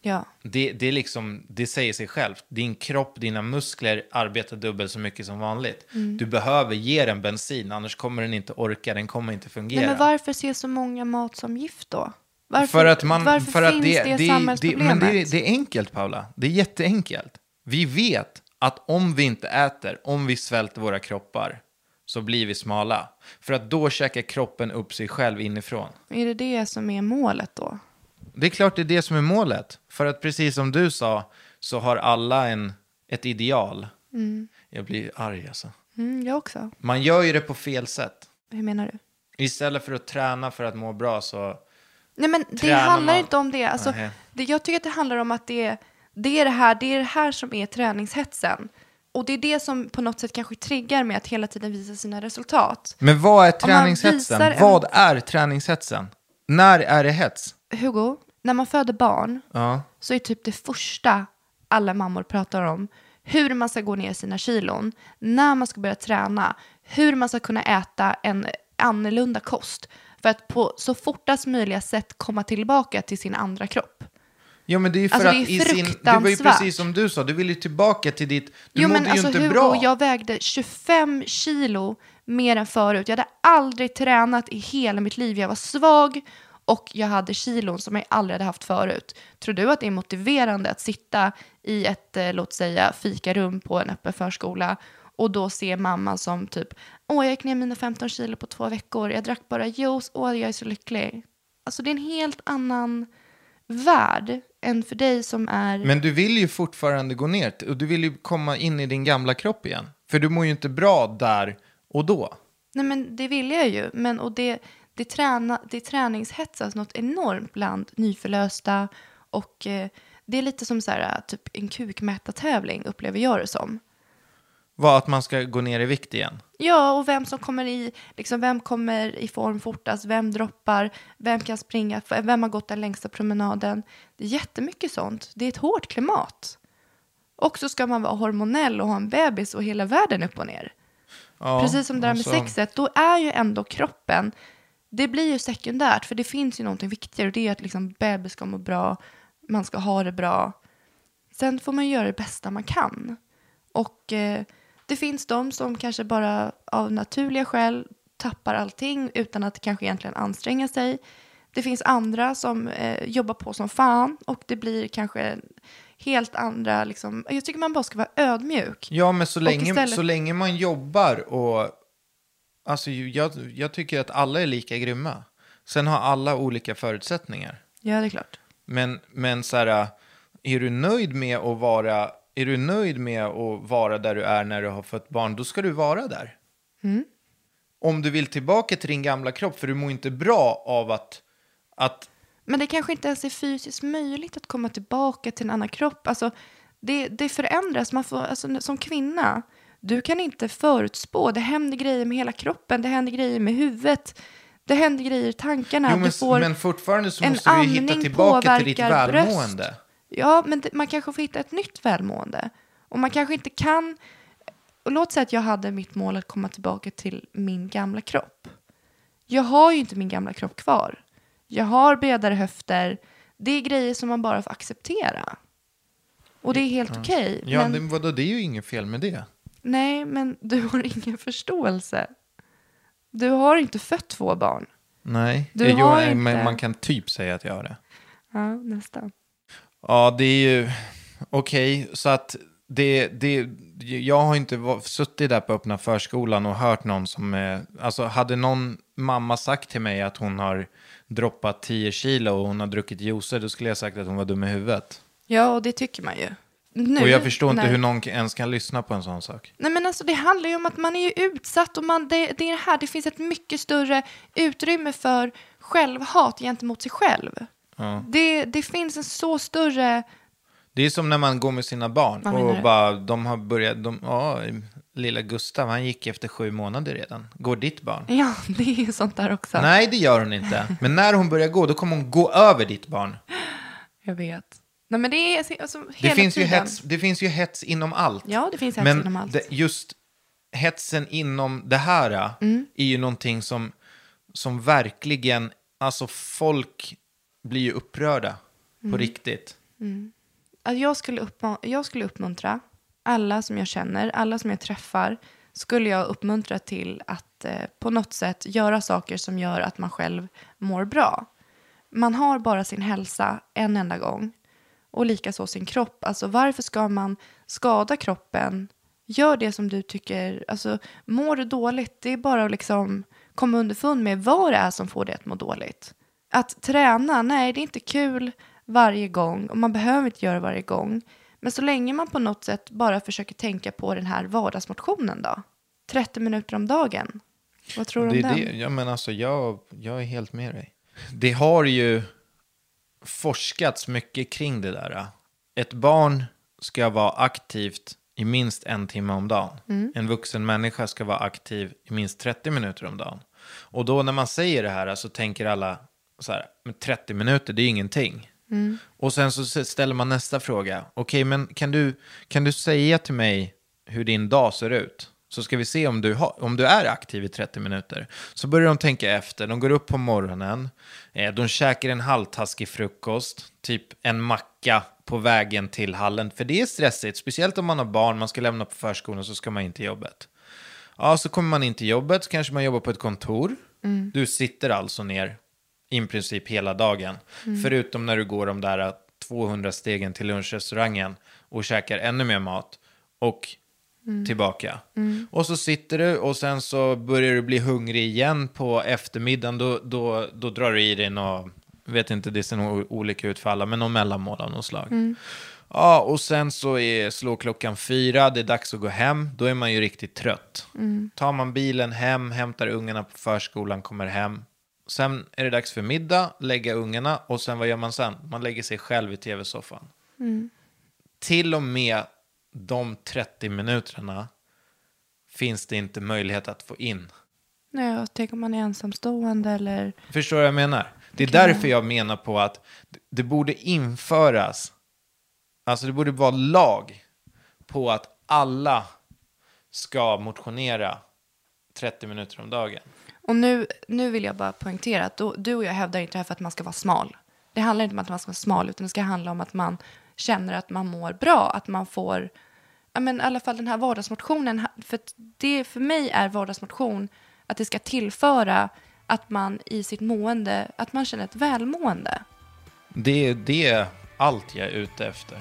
Ja. Det är liksom, det säger sig självt. Din kropp, dina muskler arbetar dubbelt så mycket som vanligt. Du behöver ge den bensin, annars kommer den inte orka, den kommer inte fungera. Nej, men varför ser så många mat som gift då? Varför finns det samhällsproblemet? Men det är enkelt, Paula. Det är jätteenkelt. Vi vet att om vi inte äter, om vi svälter våra kroppar, så blir vi smala. För att då käkar kroppen upp sig själv inifrån. Är det som är målet då? Det är klart det är det som är målet. För att precis som du sa, så har alla ett ideal. Jag blir arg alltså. Jag också. Man gör ju det på fel sätt. Hur menar du? Istället för att träna för att må bra så... Nej, men det handlar inte om det. Alltså, jag tycker att det handlar om att det är det här som är träningshetsen. Och det är det som på något sätt kanske triggar med att hela tiden visa sina resultat. Men vad är träningshetsen? Vad är träningshetsen? När är det hets? Hugo, när man föder barn så är typ det första alla mammor pratar om hur man ska gå ner sina kilon, när man ska börja träna, hur man ska kunna äta en annorlunda kost för att på så fortast möjliga sätt komma tillbaka till sin andra kropp. Ja, men det är ju för alltså, att det var ju precis som du sa, du vill ju tillbaka till ditt, du mådde ju inte Hugo, bra. Jag vägde 25 kilo mer än förut. Jag hade aldrig tränat i hela mitt liv. Jag var svag och jag hade kilon som jag aldrig hade haft förut. Tror du att det är motiverande att sitta i ett, låt säga, fikarum på en öppen förskola och då se mamma som typ, jag gick ner mina 15 kilo på 2 veckor. Jag drack bara juice, jag är så lycklig. Alltså det är en helt annan värld än för dig som är... Men du vill ju fortfarande gå ner och du vill ju komma in i din gamla kropp igen. För du mår ju inte bra där och då. Nej, men det vill jag ju. Men, och det träningshetsas något enormt bland nyförlösta. Och det är lite som så här, typ en kukmätartävling upplever jag det som. Vad, att man ska gå ner i vikt igen? Ja, och vem som kommer vem kommer i form fortast, vem droppar, vem kan springa, vem har gått den längsta promenaden. Det är jättemycket sånt. Det är ett hårt klimat. Och så ska man vara hormonell och ha en bebis och hela världen upp och ner. Ja, precis som det där med sexet, då är ju ändå kroppen, det blir ju sekundärt, för det finns ju någonting viktigare, och det är att liksom bebis ska må bra, man ska ha det bra. Sen får man göra det bästa man kan. Och det finns de som kanske bara av naturliga skäl tappar allting utan att kanske egentligen anstränga sig. Det finns andra som jobbar på som fan och det blir kanske helt andra liksom, jag tycker man bara ska vara ödmjuk. Ja, men så länge man jobbar och alltså jag tycker att alla är lika grymma. Sen har alla olika förutsättningar. Ja, det är klart. Men så här, är du nöjd med att vara där du är när du har fått barn, då ska du vara där. Om du vill tillbaka till din gamla kropp, för du mår inte bra av att... Men det kanske inte ens är fysiskt möjligt att komma tillbaka till en annan kropp. Alltså, det förändras. Man får, alltså, som kvinna, du kan inte förutspå. Det händer grejer med hela kroppen, det händer grejer med huvudet, det händer grejer i tankarna. Jo, men fortfarande så måste du ju hitta tillbaka till ditt välmående. Bröst. Ja, men man kanske får hitta ett nytt välmående. Och man kanske inte kan... Och låt säga att jag hade mitt mål att komma tillbaka till min gamla kropp. Jag har ju inte min gamla kropp kvar. Jag har bredare höfter. Det är grejer som man bara får acceptera. Och det är helt okej. Ja, men... det är ju inget fel med det. Nej, men du har ingen förståelse. Du har inte fött 2 barn. Nej, men man kan typ säga att jag har det. Ja, nästan. Ja, det är ju okej. Så att jag har inte suttit där på öppna förskolan och hört någon som alltså hade någon mamma sagt till mig att hon har droppat 10 kilo och hon har druckit juicer, då skulle jag sagt att hon var dum i huvudet. Ja, och det tycker man ju. Nu, och jag förstår inte hur någon ens kan lyssna på en sån sak. Nej, men alltså det handlar ju om att man är ju utsatt och det finns ett mycket större utrymme för självhat gentemot sig själv. Ja. Det finns en så större... Det är som när man går med sina barn och bara, de har börjat, lilla Gustav, han gick efter 7 månader redan. Går ditt barn? Ja, det är ju sånt där också. Nej, det gör hon inte. Men när hon börjar gå, då kommer hon gå över ditt barn. Jag vet. Nej, men det är alltså det finns ju hets inom allt. Ja, det finns hets inom allt. Men just hetsen inom det här är ju någonting som verkligen, alltså folk blir ju upprörda på riktigt. Att jag skulle uppmuntra alla som jag känner, alla som jag träffar, skulle jag uppmuntra till att på något sätt göra saker som gör att man själv mår bra. Man har bara sin hälsa en enda gång. Och likaså sin kropp. Alltså varför ska man skada kroppen? Gör det som du tycker. Alltså mår du dåligt, det är bara att liksom komma underfund med vad det är som får dig att må dåligt. Att träna, nej det är inte kul varje gång. Och man behöver inte göra varje gång. Men så länge man på något sätt bara försöker tänka på den här vardagsmotionen då. 30 minuter om dagen. Vad tror du om den? Ja, men alltså, jag är helt med dig. Det har ju forskats mycket kring det där. Ett barn ska vara aktivt i minst 1 timme om dagen. En vuxen människa ska vara aktiv i minst 30 minuter om dagen. Och då när man säger det här så tänker alla så här, men 30 minuter det är ingenting. Och sen så ställer man nästa fråga. Okej, men kan du säga till mig hur din dag ser ut? Så ska vi se om du är aktiv i 30 minuter. Så börjar de tänka efter. De går upp på morgonen. De käkar en halvtaskig frukost. Typ en macka på vägen till hallen. För det är stressigt. Speciellt om man har barn. Man ska lämna på förskolan så ska man in till jobbet. Ja, så kommer man in till jobbet. Så kanske man jobbar på ett kontor. Du sitter alltså ner i princip hela dagen. Förutom när du går de där 200 stegen till lunchrestaurangen. Och käkar ännu mer mat. Och tillbaka. Och så sitter du och sen så börjar du bli hungrig igen på eftermiddagen. Då drar du i dig något, vet inte, det ser nog olika ut för alla, men någon mellanmål av något slag. Ja, och sen så slår klockan 4, det är dags att gå hem. Då är man ju riktigt trött. Tar man bilen hem, hämtar ungarna på förskolan, kommer hem. Sen är det dags för middag, lägga ungarna och sen vad gör man sen? Man lägger sig själv i tv-soffan. Till och med de 30 minuterna finns det inte möjlighet att få in. Nej, jag tänker om man är ensamstående eller... Förstår jag menar? Det är därför jag menar på att det borde införas, alltså det borde vara lag på att alla ska motionera 30 minuter om dagen. Och nu vill jag bara poängtera att du och jag hävdar inte här för att man ska vara smal. Det handlar inte om att man ska vara smal, utan det ska handla om att man känner att man mår bra, att man får, ja men i alla fall den här vardagsmotionen, för mig är vardagsmotion att det ska tillföra att man i sitt mående, att man känner ett välmående. Det är allt jag är ute efter.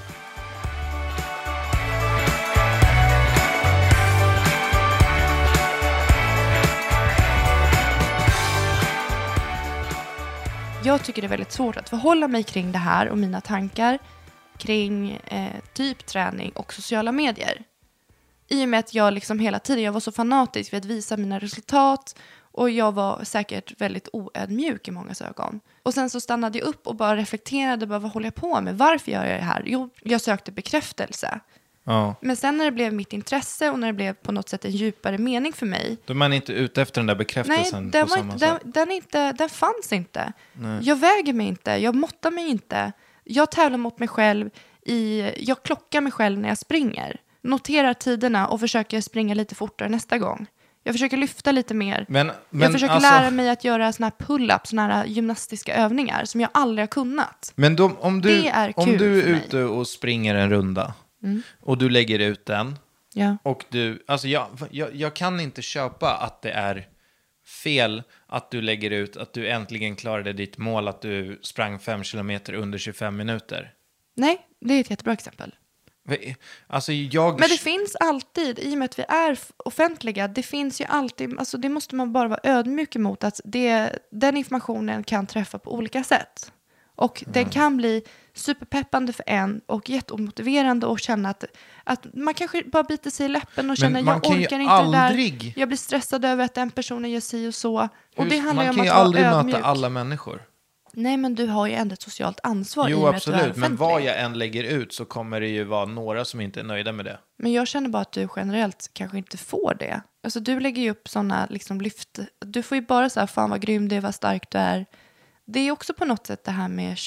Jag tycker det är väldigt svårt att förhålla mig kring det här och mina tankar kring typ träning och sociala medier. I och med att jag liksom hela tiden, jag var så fanatisk vid att visa mina resultat och jag var säkert väldigt oödmjuk i många ögon. Och sen så stannade jag upp och bara reflekterade, vad håller jag på med? Varför gör jag det här? Jo, jag sökte bekräftelse. Ja. Men sen när det blev mitt intresse och när det blev på något sätt en djupare mening för mig. Då är man inte ute efter den där bekräftelsen. Nej, den fanns inte. Nej. Jag väger mig inte, jag måttar mig inte. Jag tävlar mot mig själv, jag klockar mig själv när jag springer. Noterar tiderna och försöker springa lite fortare nästa gång. Jag försöker lyfta lite mer. Men jag försöker lära mig att göra såna här pull-ups, såna här gymnastiska övningar som jag aldrig har kunnat. Men om du är ute och springer en runda och du lägger ut den och jag kan inte köpa att det är fel att du lägger ut att du äntligen klarade ditt mål att du sprang 5 kilometer under 25 minuter. Nej, det är ett jättebra exempel. Alltså Men det finns alltid, i och med att vi är offentliga, det finns ju alltid, alltså det måste man bara vara ödmjuk emot, att den informationen kan träffa på olika sätt. Och den kan bli superpeppande för en och jättemotiverande och känna att man kanske bara biter sig i läppen och känner jag orkar inte det där. Jag blir stressad över att den personen gör si och så. Och det handlar om att vara ödmjuk. Man kan ju aldrig möta alla människor. Nej, men du har ju ändå ett socialt ansvar. Jo, absolut. Men vad jag än lägger ut så kommer det ju vara några som inte är nöjda med det. Men jag känner bara att du generellt kanske inte får det. Alltså du lägger ju upp sådana liksom lyft. Du får ju bara så här, fan vad grym du är, vad stark du är. Det är också på något sätt det här med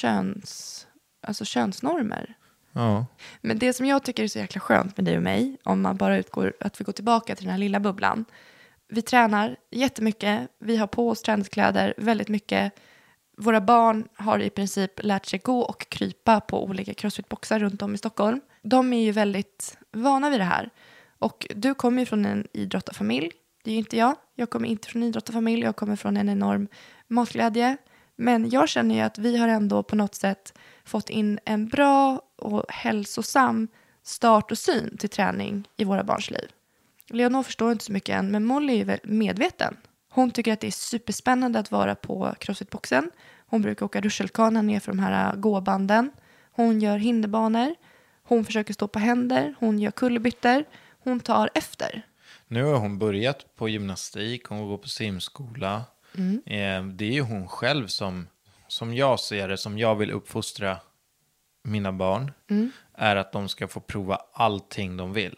könsnormer. Ja. Men det som jag tycker är så jäkla skönt med dig och mig, om man bara utgår att vi går tillbaka till den här lilla bubblan. Vi tränar jättemycket. Vi har på oss träningskläder väldigt mycket. våra barn har i princip lärt sig gå och krypa på olika crossfitboxar runt om i Stockholm. De är ju väldigt vana vid det här. Och du kommer ju från en idrottarfamilj. Det är ju inte jag. Jag kommer inte från en idrottarfamilj. Jag kommer från en enorm matglädje. Men jag känner ju att vi har ändå på något sätt fått in en bra och hälsosam start och syn till träning i våra barns liv. Leonor förstår inte så mycket än, men Molly är väl medveten. Hon tycker att det är superspännande att vara på crossfitboxen. Hon brukar åka rutschkana ner för de här gåbanden. Hon gör hinderbanor. Hon försöker stå på händer. Hon gör kullerbyttor. Hon tar efter. Nu har hon börjat på gymnastik. Hon går på simskola. Det är ju hon själv som jag ser det, som jag vill uppfostra mina barn. Är att de ska få prova allting de vill.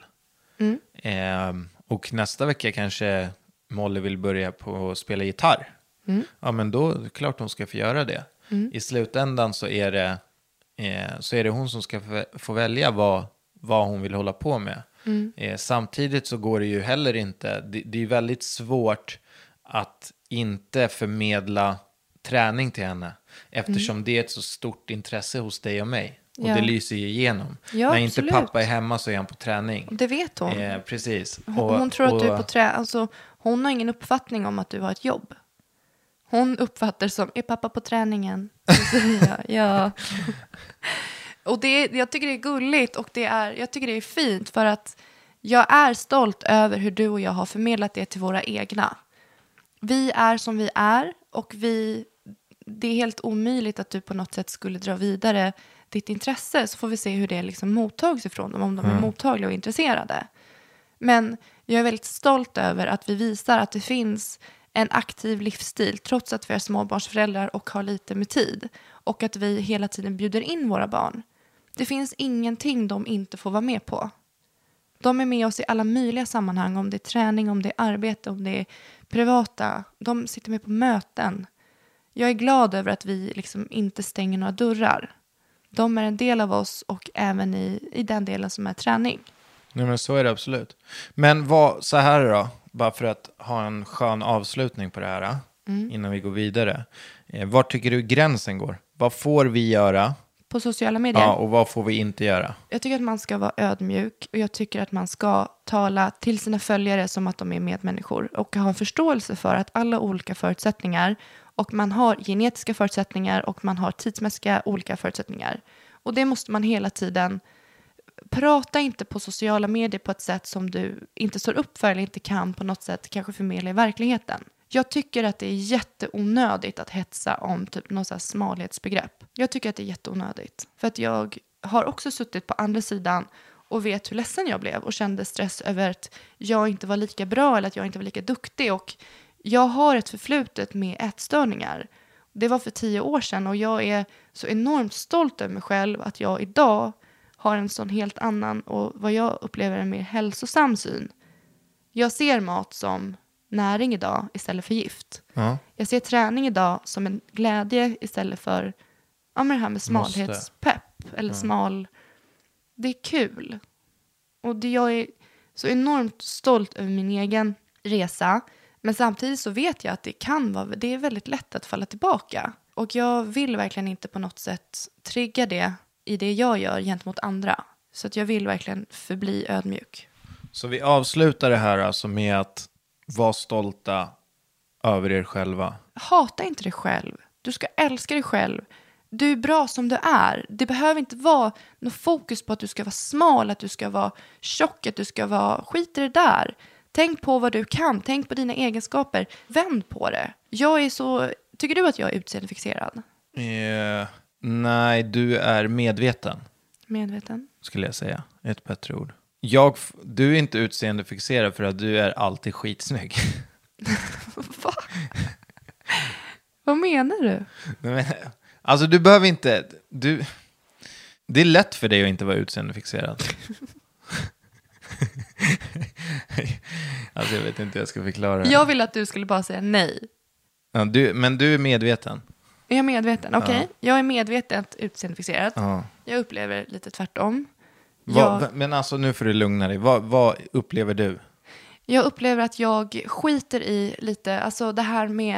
Och nästa vecka kanske Molly vill börja på att spela gitarr. Ja, men då är det klart hon ska få göra det. I slutändan så är det hon som ska få välja vad hon vill hålla på med. Samtidigt så går det ju heller inte, det är väldigt svårt att inte förmedla träning till henne. Eftersom det är ett så stort intresse hos dig och mig. Och det lyser ju igenom. Ja, när absolut. inte pappa är hemma så är han på träning. Det vet hon. Precis. Hon tror att du är på träning. Alltså, hon har ingen uppfattning om att du har ett jobb. Hon uppfattar som, är pappa på träningen? Ja. Och jag tycker det är gulligt och jag tycker det är fint för att jag är stolt över hur du och jag har förmedlat det till våra egna. Vi är som vi är och det är helt omöjligt att du på något sätt skulle dra vidare ditt intresse, så får vi se hur det liksom mottags ifrån dem, om de är mottagliga och intresserade. Men jag är väldigt stolt över att vi visar att det finns en aktiv livsstil trots att vi är småbarnsföräldrar och har lite med tid, och att vi hela tiden bjuder in våra barn. Det finns ingenting de inte får vara med på. De är med oss i alla möjliga sammanhang, om det är träning, om det är arbete, om det är privata. De sitter med på möten. Jag är glad över att vi liksom inte stänger några dörrar. De är en del av oss och även i den delen som är träning. Nej, men så är det absolut. Men så här då, bara för att ha en skön avslutning på det här innan vi går vidare. Var tycker du gränsen går? Vad får vi göra? På sociala medier? Ja, och vad får vi inte göra? Jag tycker att man ska vara ödmjuk och jag tycker att man ska tala till sina följare som att de är medmänniskor och ha en förståelse för att alla olika förutsättningar, och man har genetiska förutsättningar och man har tidsmässiga olika förutsättningar. Och det måste man hela tiden prata inte på sociala medier på ett sätt som du inte står upp för eller inte kan på något sätt kanske förmedla i verkligheten. Jag tycker att det är jätteonödigt att hetsa om typ något så här smalhetsbegrepp. Jag tycker att det är jätteonödigt. För att jag har också suttit på andra sidan och vet hur ledsen jag blev och kände stress över att jag inte var lika bra eller att jag inte var lika duktig. Och jag har ett förflutet med ätstörningar. Det var för 10 år sedan och jag är så enormt stolt över mig själv att jag idag har en sån helt annan och vad jag upplever en mer hälsosam syn. Jag ser mat som näring idag istället för gift. Ja. Jag ser träning idag som en glädje istället för det här med smalhetspepp eller smal. Det är kul. Och jag är så enormt stolt över min egen resa. Men samtidigt så vet jag att det är väldigt lätt att falla tillbaka. Och jag vill verkligen inte på något sätt trigga det i det jag gör gentemot andra. Så att jag vill verkligen förbli ödmjuk. Så vi avslutar det här alltså med att vara stolta över er själva. Hata inte dig själv. Du ska älska dig själv. Du är bra som du är. Det behöver inte vara något fokus på att du ska vara smal, att du ska vara tjock, att du ska vara... Skit i det där. Tänk på vad du kan. Tänk på dina egenskaper. Vänd på det. Tycker du att jag är utseendefixerad? Nej, du är medveten. Medveten? Skulle jag säga. Ett bättre ord. Du är inte utseendefixerad för att du är alltid skitsnygg. Va? Vad menar du? Men, alltså du behöver inte... Det är lätt för dig att inte vara utseendefixerad. Alltså jag vet inte hur jag ska förklara det. Jag vill att du skulle bara säga nej. Ja, men du är medveten. Jag är medveten, okej. Ja. Jag är medvetet utseendefixerad. Ja. Jag upplever lite tvärtom. Men alltså nu får du lugna dig. Vad upplever du? Jag upplever att jag skiter i lite, alltså det här med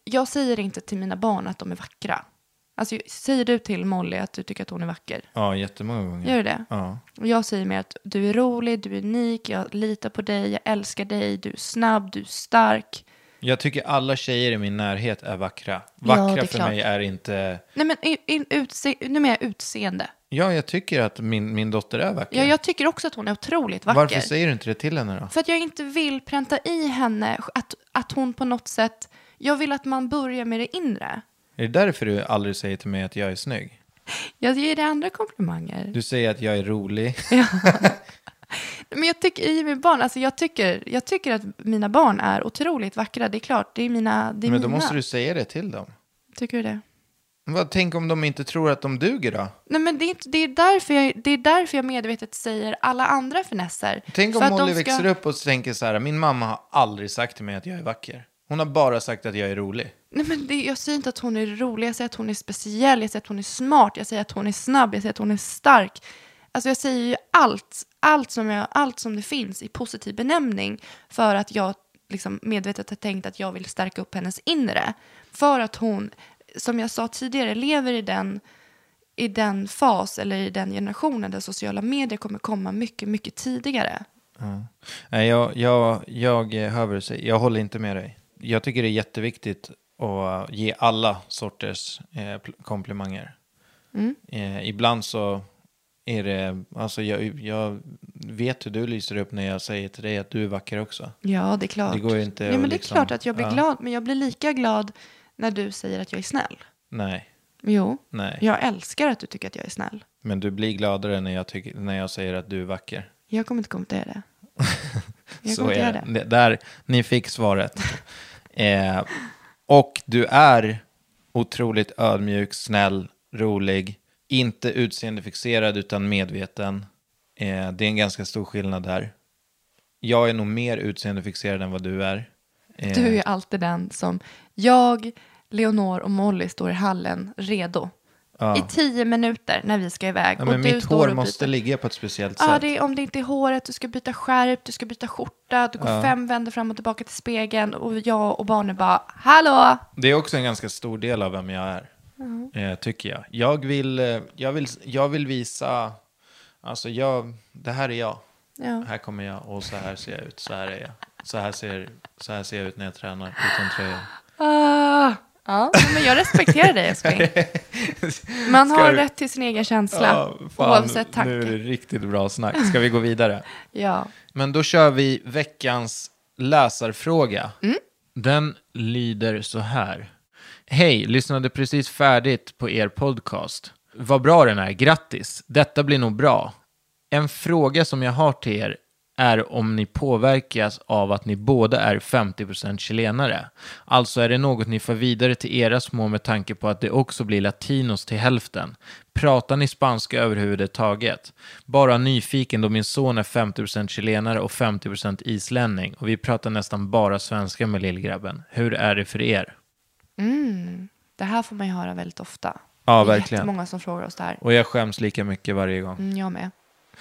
jag säger inte till mina barn att de är vackra. Alltså, säger du till Molly att du tycker att hon är vacker? Ja, jättemånga gånger. Gör du det? Ja. Och jag säger mer att du är rolig, du är unik, jag litar på dig, jag älskar dig, du är snabb, du är stark. Jag tycker alla tjejer i min närhet är vackra. Ja, Vackra det är för klart. mig är inte... Nej, men nu med utseende. Ja, jag tycker att min dotter är vacker. Ja, jag tycker också att hon är otroligt vacker. Varför säger du inte det till henne då? För att jag inte vill pränta i henne att hon på något sätt... Jag vill att man börjar med det inre. Är det därför du aldrig säger till mig att jag är snygg? Jag ger dig andra komplimanger. Du säger att jag är rolig. Ja. Men jag tycker i min barn, alltså jag tycker att mina barn är otroligt vackra. Det är klart, det är mina. Men då måste du säga det till dem. Tycker du det? Tänk om de inte tror att de duger då? Nej, men det är därför jag medvetet säger alla andra finesser. Tänk för om att Molly de ska... växer upp och tänker så här: min mamma har aldrig sagt till mig att jag är vacker. Hon har bara sagt att jag är rolig. Nej, men jag säger inte att hon är rolig, jag säger att hon är speciell, jag säger att hon är smart, jag säger att hon är snabb, jag säger att hon är stark. Alltså jag säger ju allt som det finns i positiv benämning för att jag liksom medvetet har tänkt att jag vill stärka upp hennes inre. För att hon, som jag sa tidigare, lever i den fas eller i den generationen där sociala medier kommer komma mycket, mycket tidigare. Nej, jag hör vad du säger. Jag håller inte med dig. Jag tycker det är jätteviktigt att ge alla sorters komplimanger. Ibland så är det, alltså jag vet hur du lyser upp när jag säger till dig att du är vacker också. Ja, det är klart. Det går inte men det är liksom, klart att jag blir glad, men jag blir lika glad när du säger att jag är snäll. Nej. Jo, Nej. Jag älskar att du tycker att jag är snäll. Men du blir gladare när jag säger att du är vacker. Jag kommer inte kommentera det. Så är det. Där, ni fick svaret. Och du är otroligt ödmjuk, snäll, rolig. Inte utseendefixerad utan medveten. Det är en ganska stor skillnad där. Jag är nog mer utseendefixerad än vad du är. Du är ju alltid den som jag, Leonor och Molly står i hallen redo. Ja. I 10 minuter när vi ska iväg. Ja, men och mitt hår måste ligga på ett speciellt sätt. Ja, om det inte är håret, du ska byta skärp, du ska byta skjorta, du går 5 vändor fram och tillbaka till spegeln och jag och barnen bara, hallå! Det är också en ganska stor del av vem jag är, tycker jag. Jag vill visa, alltså det här är jag. Ja. Här kommer jag och så här ser jag ut, så här är jag. Så här ser jag ut när jag tränar utan tröja. Ja, men jag respekterar dig, älskling. Man har rätt till sin egen känsla, oavsett tanke. Nu är det riktigt bra snack. Ska vi gå vidare? Ja. Men då kör vi veckans läsarfråga. Den lyder så här. Hej, lyssnade precis färdigt på er podcast. Vad bra den är, grattis. Detta blir nog bra. En fråga som jag har till er är om ni påverkas av att ni båda är 50% chilenare. Alltså är det något ni får vidare till era små med tanke på att det också blir latinos till hälften. Pratar ni spanska överhuvudtaget? Bara nyfiken då min son är 50% chilenare och 50% islänning och vi pratar nästan bara svenska med lillgrabben. Hur är det för er? Det här får man ju höra väldigt ofta. Ja, det är verkligen. jättemånga som frågar oss det här. Och jag skäms lika mycket varje gång. Jag med.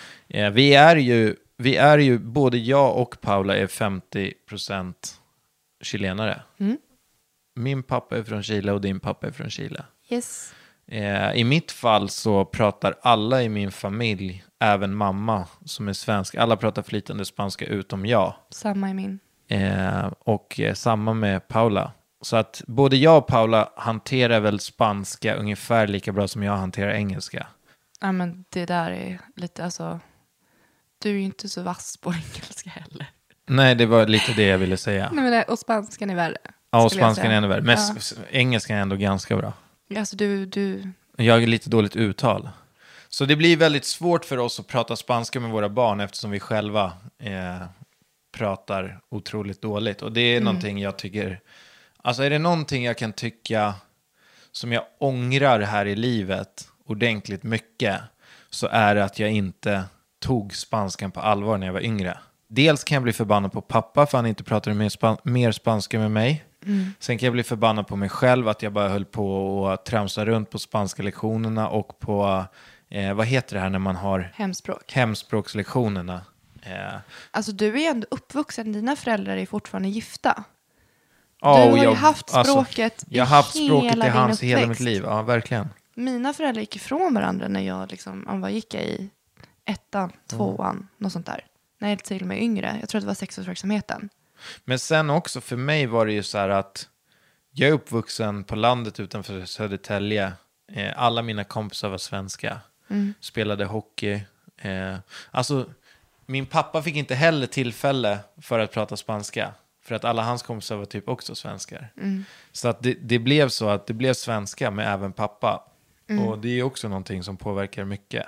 Vi är ju, både jag och Paula är 50% chilenare. Min pappa är från Chile och din pappa är från Chile. Yes. I mitt fall så pratar alla i min familj, även mamma som är svensk, alla pratar flytande spanska utom jag. Samma i min. Och samma med Paula. Så att både jag och Paula hanterar väl spanska ungefär lika bra som jag hanterar engelska. Ja, men det där är lite, alltså, du är ju inte så vass på engelska heller. Nej, det var lite det jag ville säga. Nej, men och spanskan är värre. Ja, och spanskan är ännu värre. Men engelskan är ändå ganska bra. Alltså du... Jag är lite dåligt uttal. Så det blir väldigt svårt för oss att prata spanska med våra barn eftersom vi själva pratar otroligt dåligt. Och det är någonting jag tycker... Alltså är det någonting jag kan tycka som jag ångrar här i livet ordentligt mycket, så är det att jag inte tog spanskan på allvar när jag var yngre. Dels kan jag bli förbannad på pappa för han inte pratade mer spanska med mig. Sen kan jag bli förbannad på mig själv att jag bara höll på att tramsa runt på spanska lektionerna och på, vad heter det här när man har hemspråkslektionerna. Alltså du är ju ändå uppvuxen, dina föräldrar är fortfarande gifta. har ju haft språket jag har haft språket i hans hela mitt liv. Ja, verkligen. Mina föräldrar gick ifrån varandra när jag liksom, vad gick jag i? 1:an, 2:an, något sånt där. När jag till och med yngre. Jag tror att det var 6-årsverksamheten. Men sen också för mig var det ju så här att jag är uppvuxen på landet utanför Södertälje. Alla mina kompisar var svenska. Spelade hockey. Alltså, min pappa fick inte heller tillfälle för att prata spanska. För att alla hans kompisar var typ också svenskar. Så att det blev så att det blev svenska med även pappa. Och det är också någonting som påverkar mycket.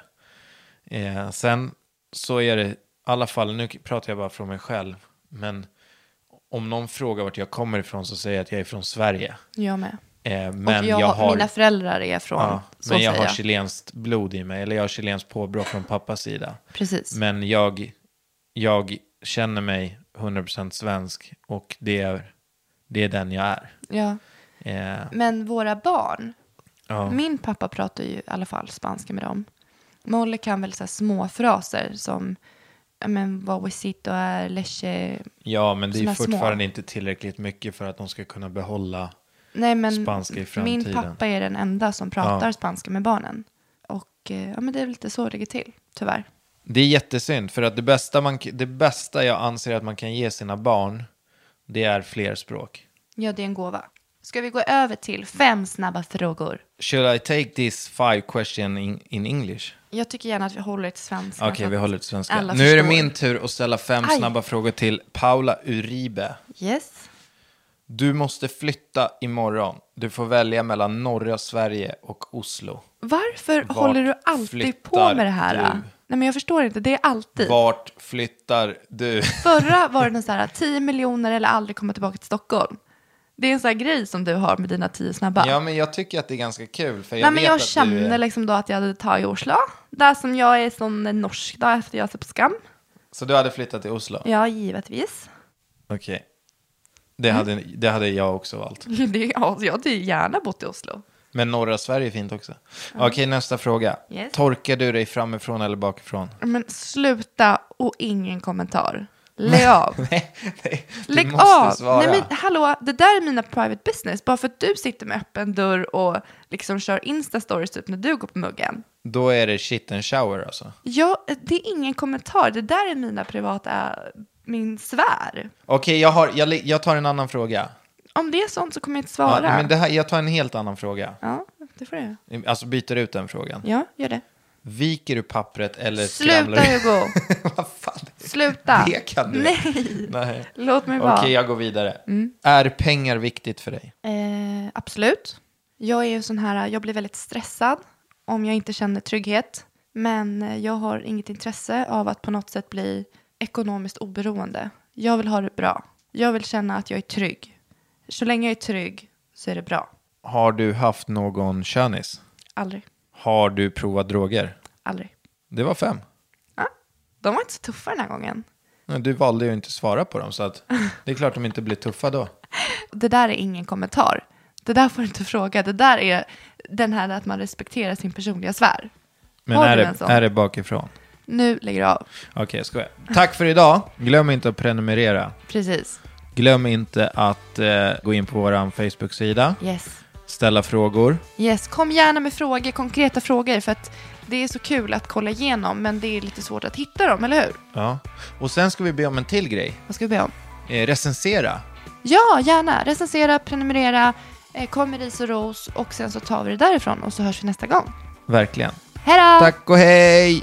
Sen så är det, i alla fall, nu pratar jag bara från mig själv. Men om någon frågar vart jag kommer ifrån så säger jag att jag är från Sverige. Jag med. Men och jag har, mina föräldrar är från, ja, men jag har chilenskt blod i mig. Eller jag har chilenskt påbrå från pappas sida. Precis. Men jag känner mig 100% svensk. Och det är den jag är. Ja. Men våra barn. Min pappa pratar ju i alla fall spanska med dem. Molly kan väl så här små fraser som vad huesito är, leche. Ja, men det är fortfarande inte tillräckligt mycket för att de ska kunna behålla spanska i framtiden. Min pappa är den enda som pratar spanska med barnen. Och men det är lite så det ligger till, tyvärr. Det är jättesynd, för att det bästa jag anser att man kan ge sina barn, det är fler språk. Ja, det är en gåva. Ska vi gå över till 5 snabba frågor? Should I take this 5 question in English? Jag tycker gärna att vi håller till svenska. Okej, vi håller till svenska. Nu är det min tur att ställa 5 snabba frågor till Paula Uribe. Yes. Du måste flytta imorgon. Du får välja mellan norra Sverige och Oslo. Varför håller du alltid på med det här? Nej, men jag förstår inte. Det är alltid. Vart flyttar du? Förra var det så här 10 miljoner eller aldrig komma tillbaka till Stockholm. Det är en sån här grej som du har med dina 10 snabba. Ja, men jag tycker att det är ganska kul. För jag kände liksom då att jag hade tagit Oslo. Där som jag är sån norsk då efter jag ser på Skam. Så du hade flyttat till Oslo? Ja, givetvis. Okej. Det hade jag också valt. Jag hade gärna bott i Oslo. Men norra Sverige är fint också. Okej, nästa fråga. Yes. Torkar du dig framifrån eller bakifrån? Men sluta och ingen kommentar. Lägg av. nej, lägg av. Svara. Nej, men hallå, det där är mina private business. Bara för att du sitter med öppen dörr och liksom kör Insta-stories typ när du går på muggen. Då är det shit and shower alltså. Ja, det är ingen kommentar. Det där är mina privata, min svär. Okej, jag tar en annan fråga. Om det är sånt så kommer jag inte svara. Ja, men jag tar en helt annan fråga. Ja, det får jag. Alltså byter ut den frågan. Ja, gör det. Viker du pappret eller skramlar du? Sluta, Hugo. Vad fan? Sluta. Det kan du. Nej. Låt mig vara. Okej, jag går vidare. Är pengar viktigt för dig? Absolut. Jag är ju sån här, jag blir väldigt stressad om jag inte känner trygghet. Men jag har inget intresse av att på något sätt bli ekonomiskt oberoende. Jag vill ha det bra. Jag vill känna att jag är trygg. Så länge jag är trygg så är det bra. Har du haft någon könis? Aldrig. Har du provat droger? Aldrig. Det var 5. Ja, de var inte så tuffa den här gången. Men du valde ju inte svara på dem, så att det är klart de inte blir tuffa då. Det där är ingen kommentar. Det där får du inte fråga. Det där är den här att man respekterar sin personliga sfär. Men är det bakifrån? Nu lägger jag av. Okej, jag skojar. Tack för idag. Glöm inte att prenumerera. Precis. Glöm inte att gå in på vår Facebook-sida. Yes. Ställa frågor. Yes, kom gärna med frågor, konkreta frågor, för att det är så kul att kolla igenom, men det är lite svårt att hitta dem, eller hur? Ja, och sen ska vi be om en till grej. Vad ska vi be om? Recensera. Ja, gärna. Recensera, prenumerera, kom med ris och ros, och sen så tar vi det därifrån och så hörs vi nästa gång. Verkligen. Hej då! Tack och hej!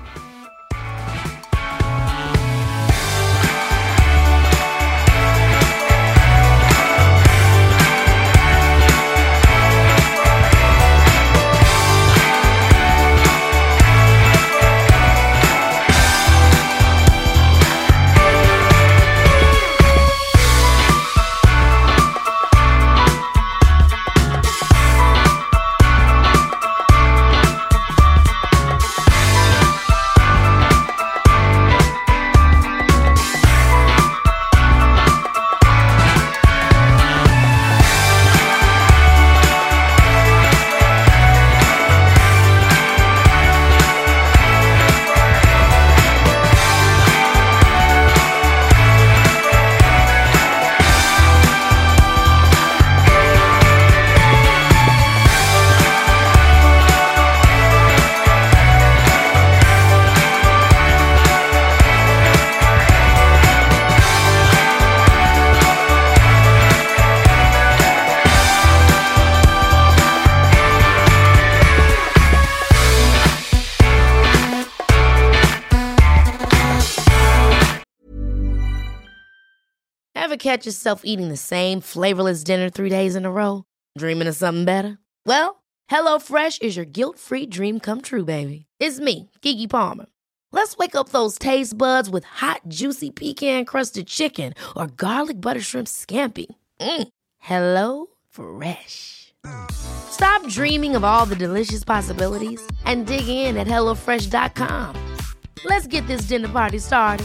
catch yourself eating the same flavorless dinner 3 days in a row? Dreaming of something better? Well, HelloFresh is your guilt-free dream come true, baby. It's me, Keke Palmer. Let's wake up those taste buds with hot, juicy pecan-crusted chicken or garlic butter shrimp scampi. Hello Fresh. Stop dreaming of all the delicious possibilities and dig in at HelloFresh.com. Let's get this dinner party started.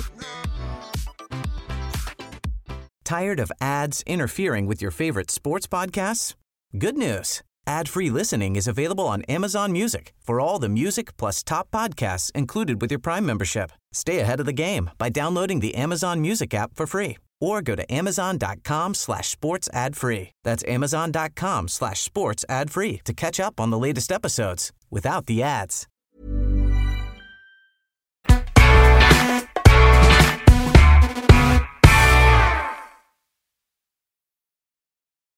Tired of ads interfering with your favorite sports podcasts? Good news. Ad-free listening is available on Amazon Music for all the music plus top podcasts included with your Prime membership. Stay ahead of the game by downloading the Amazon Music app for free or go to amazon.com/sports ad free. That's amazon.com/sports ad free to catch up on the latest episodes without the ads.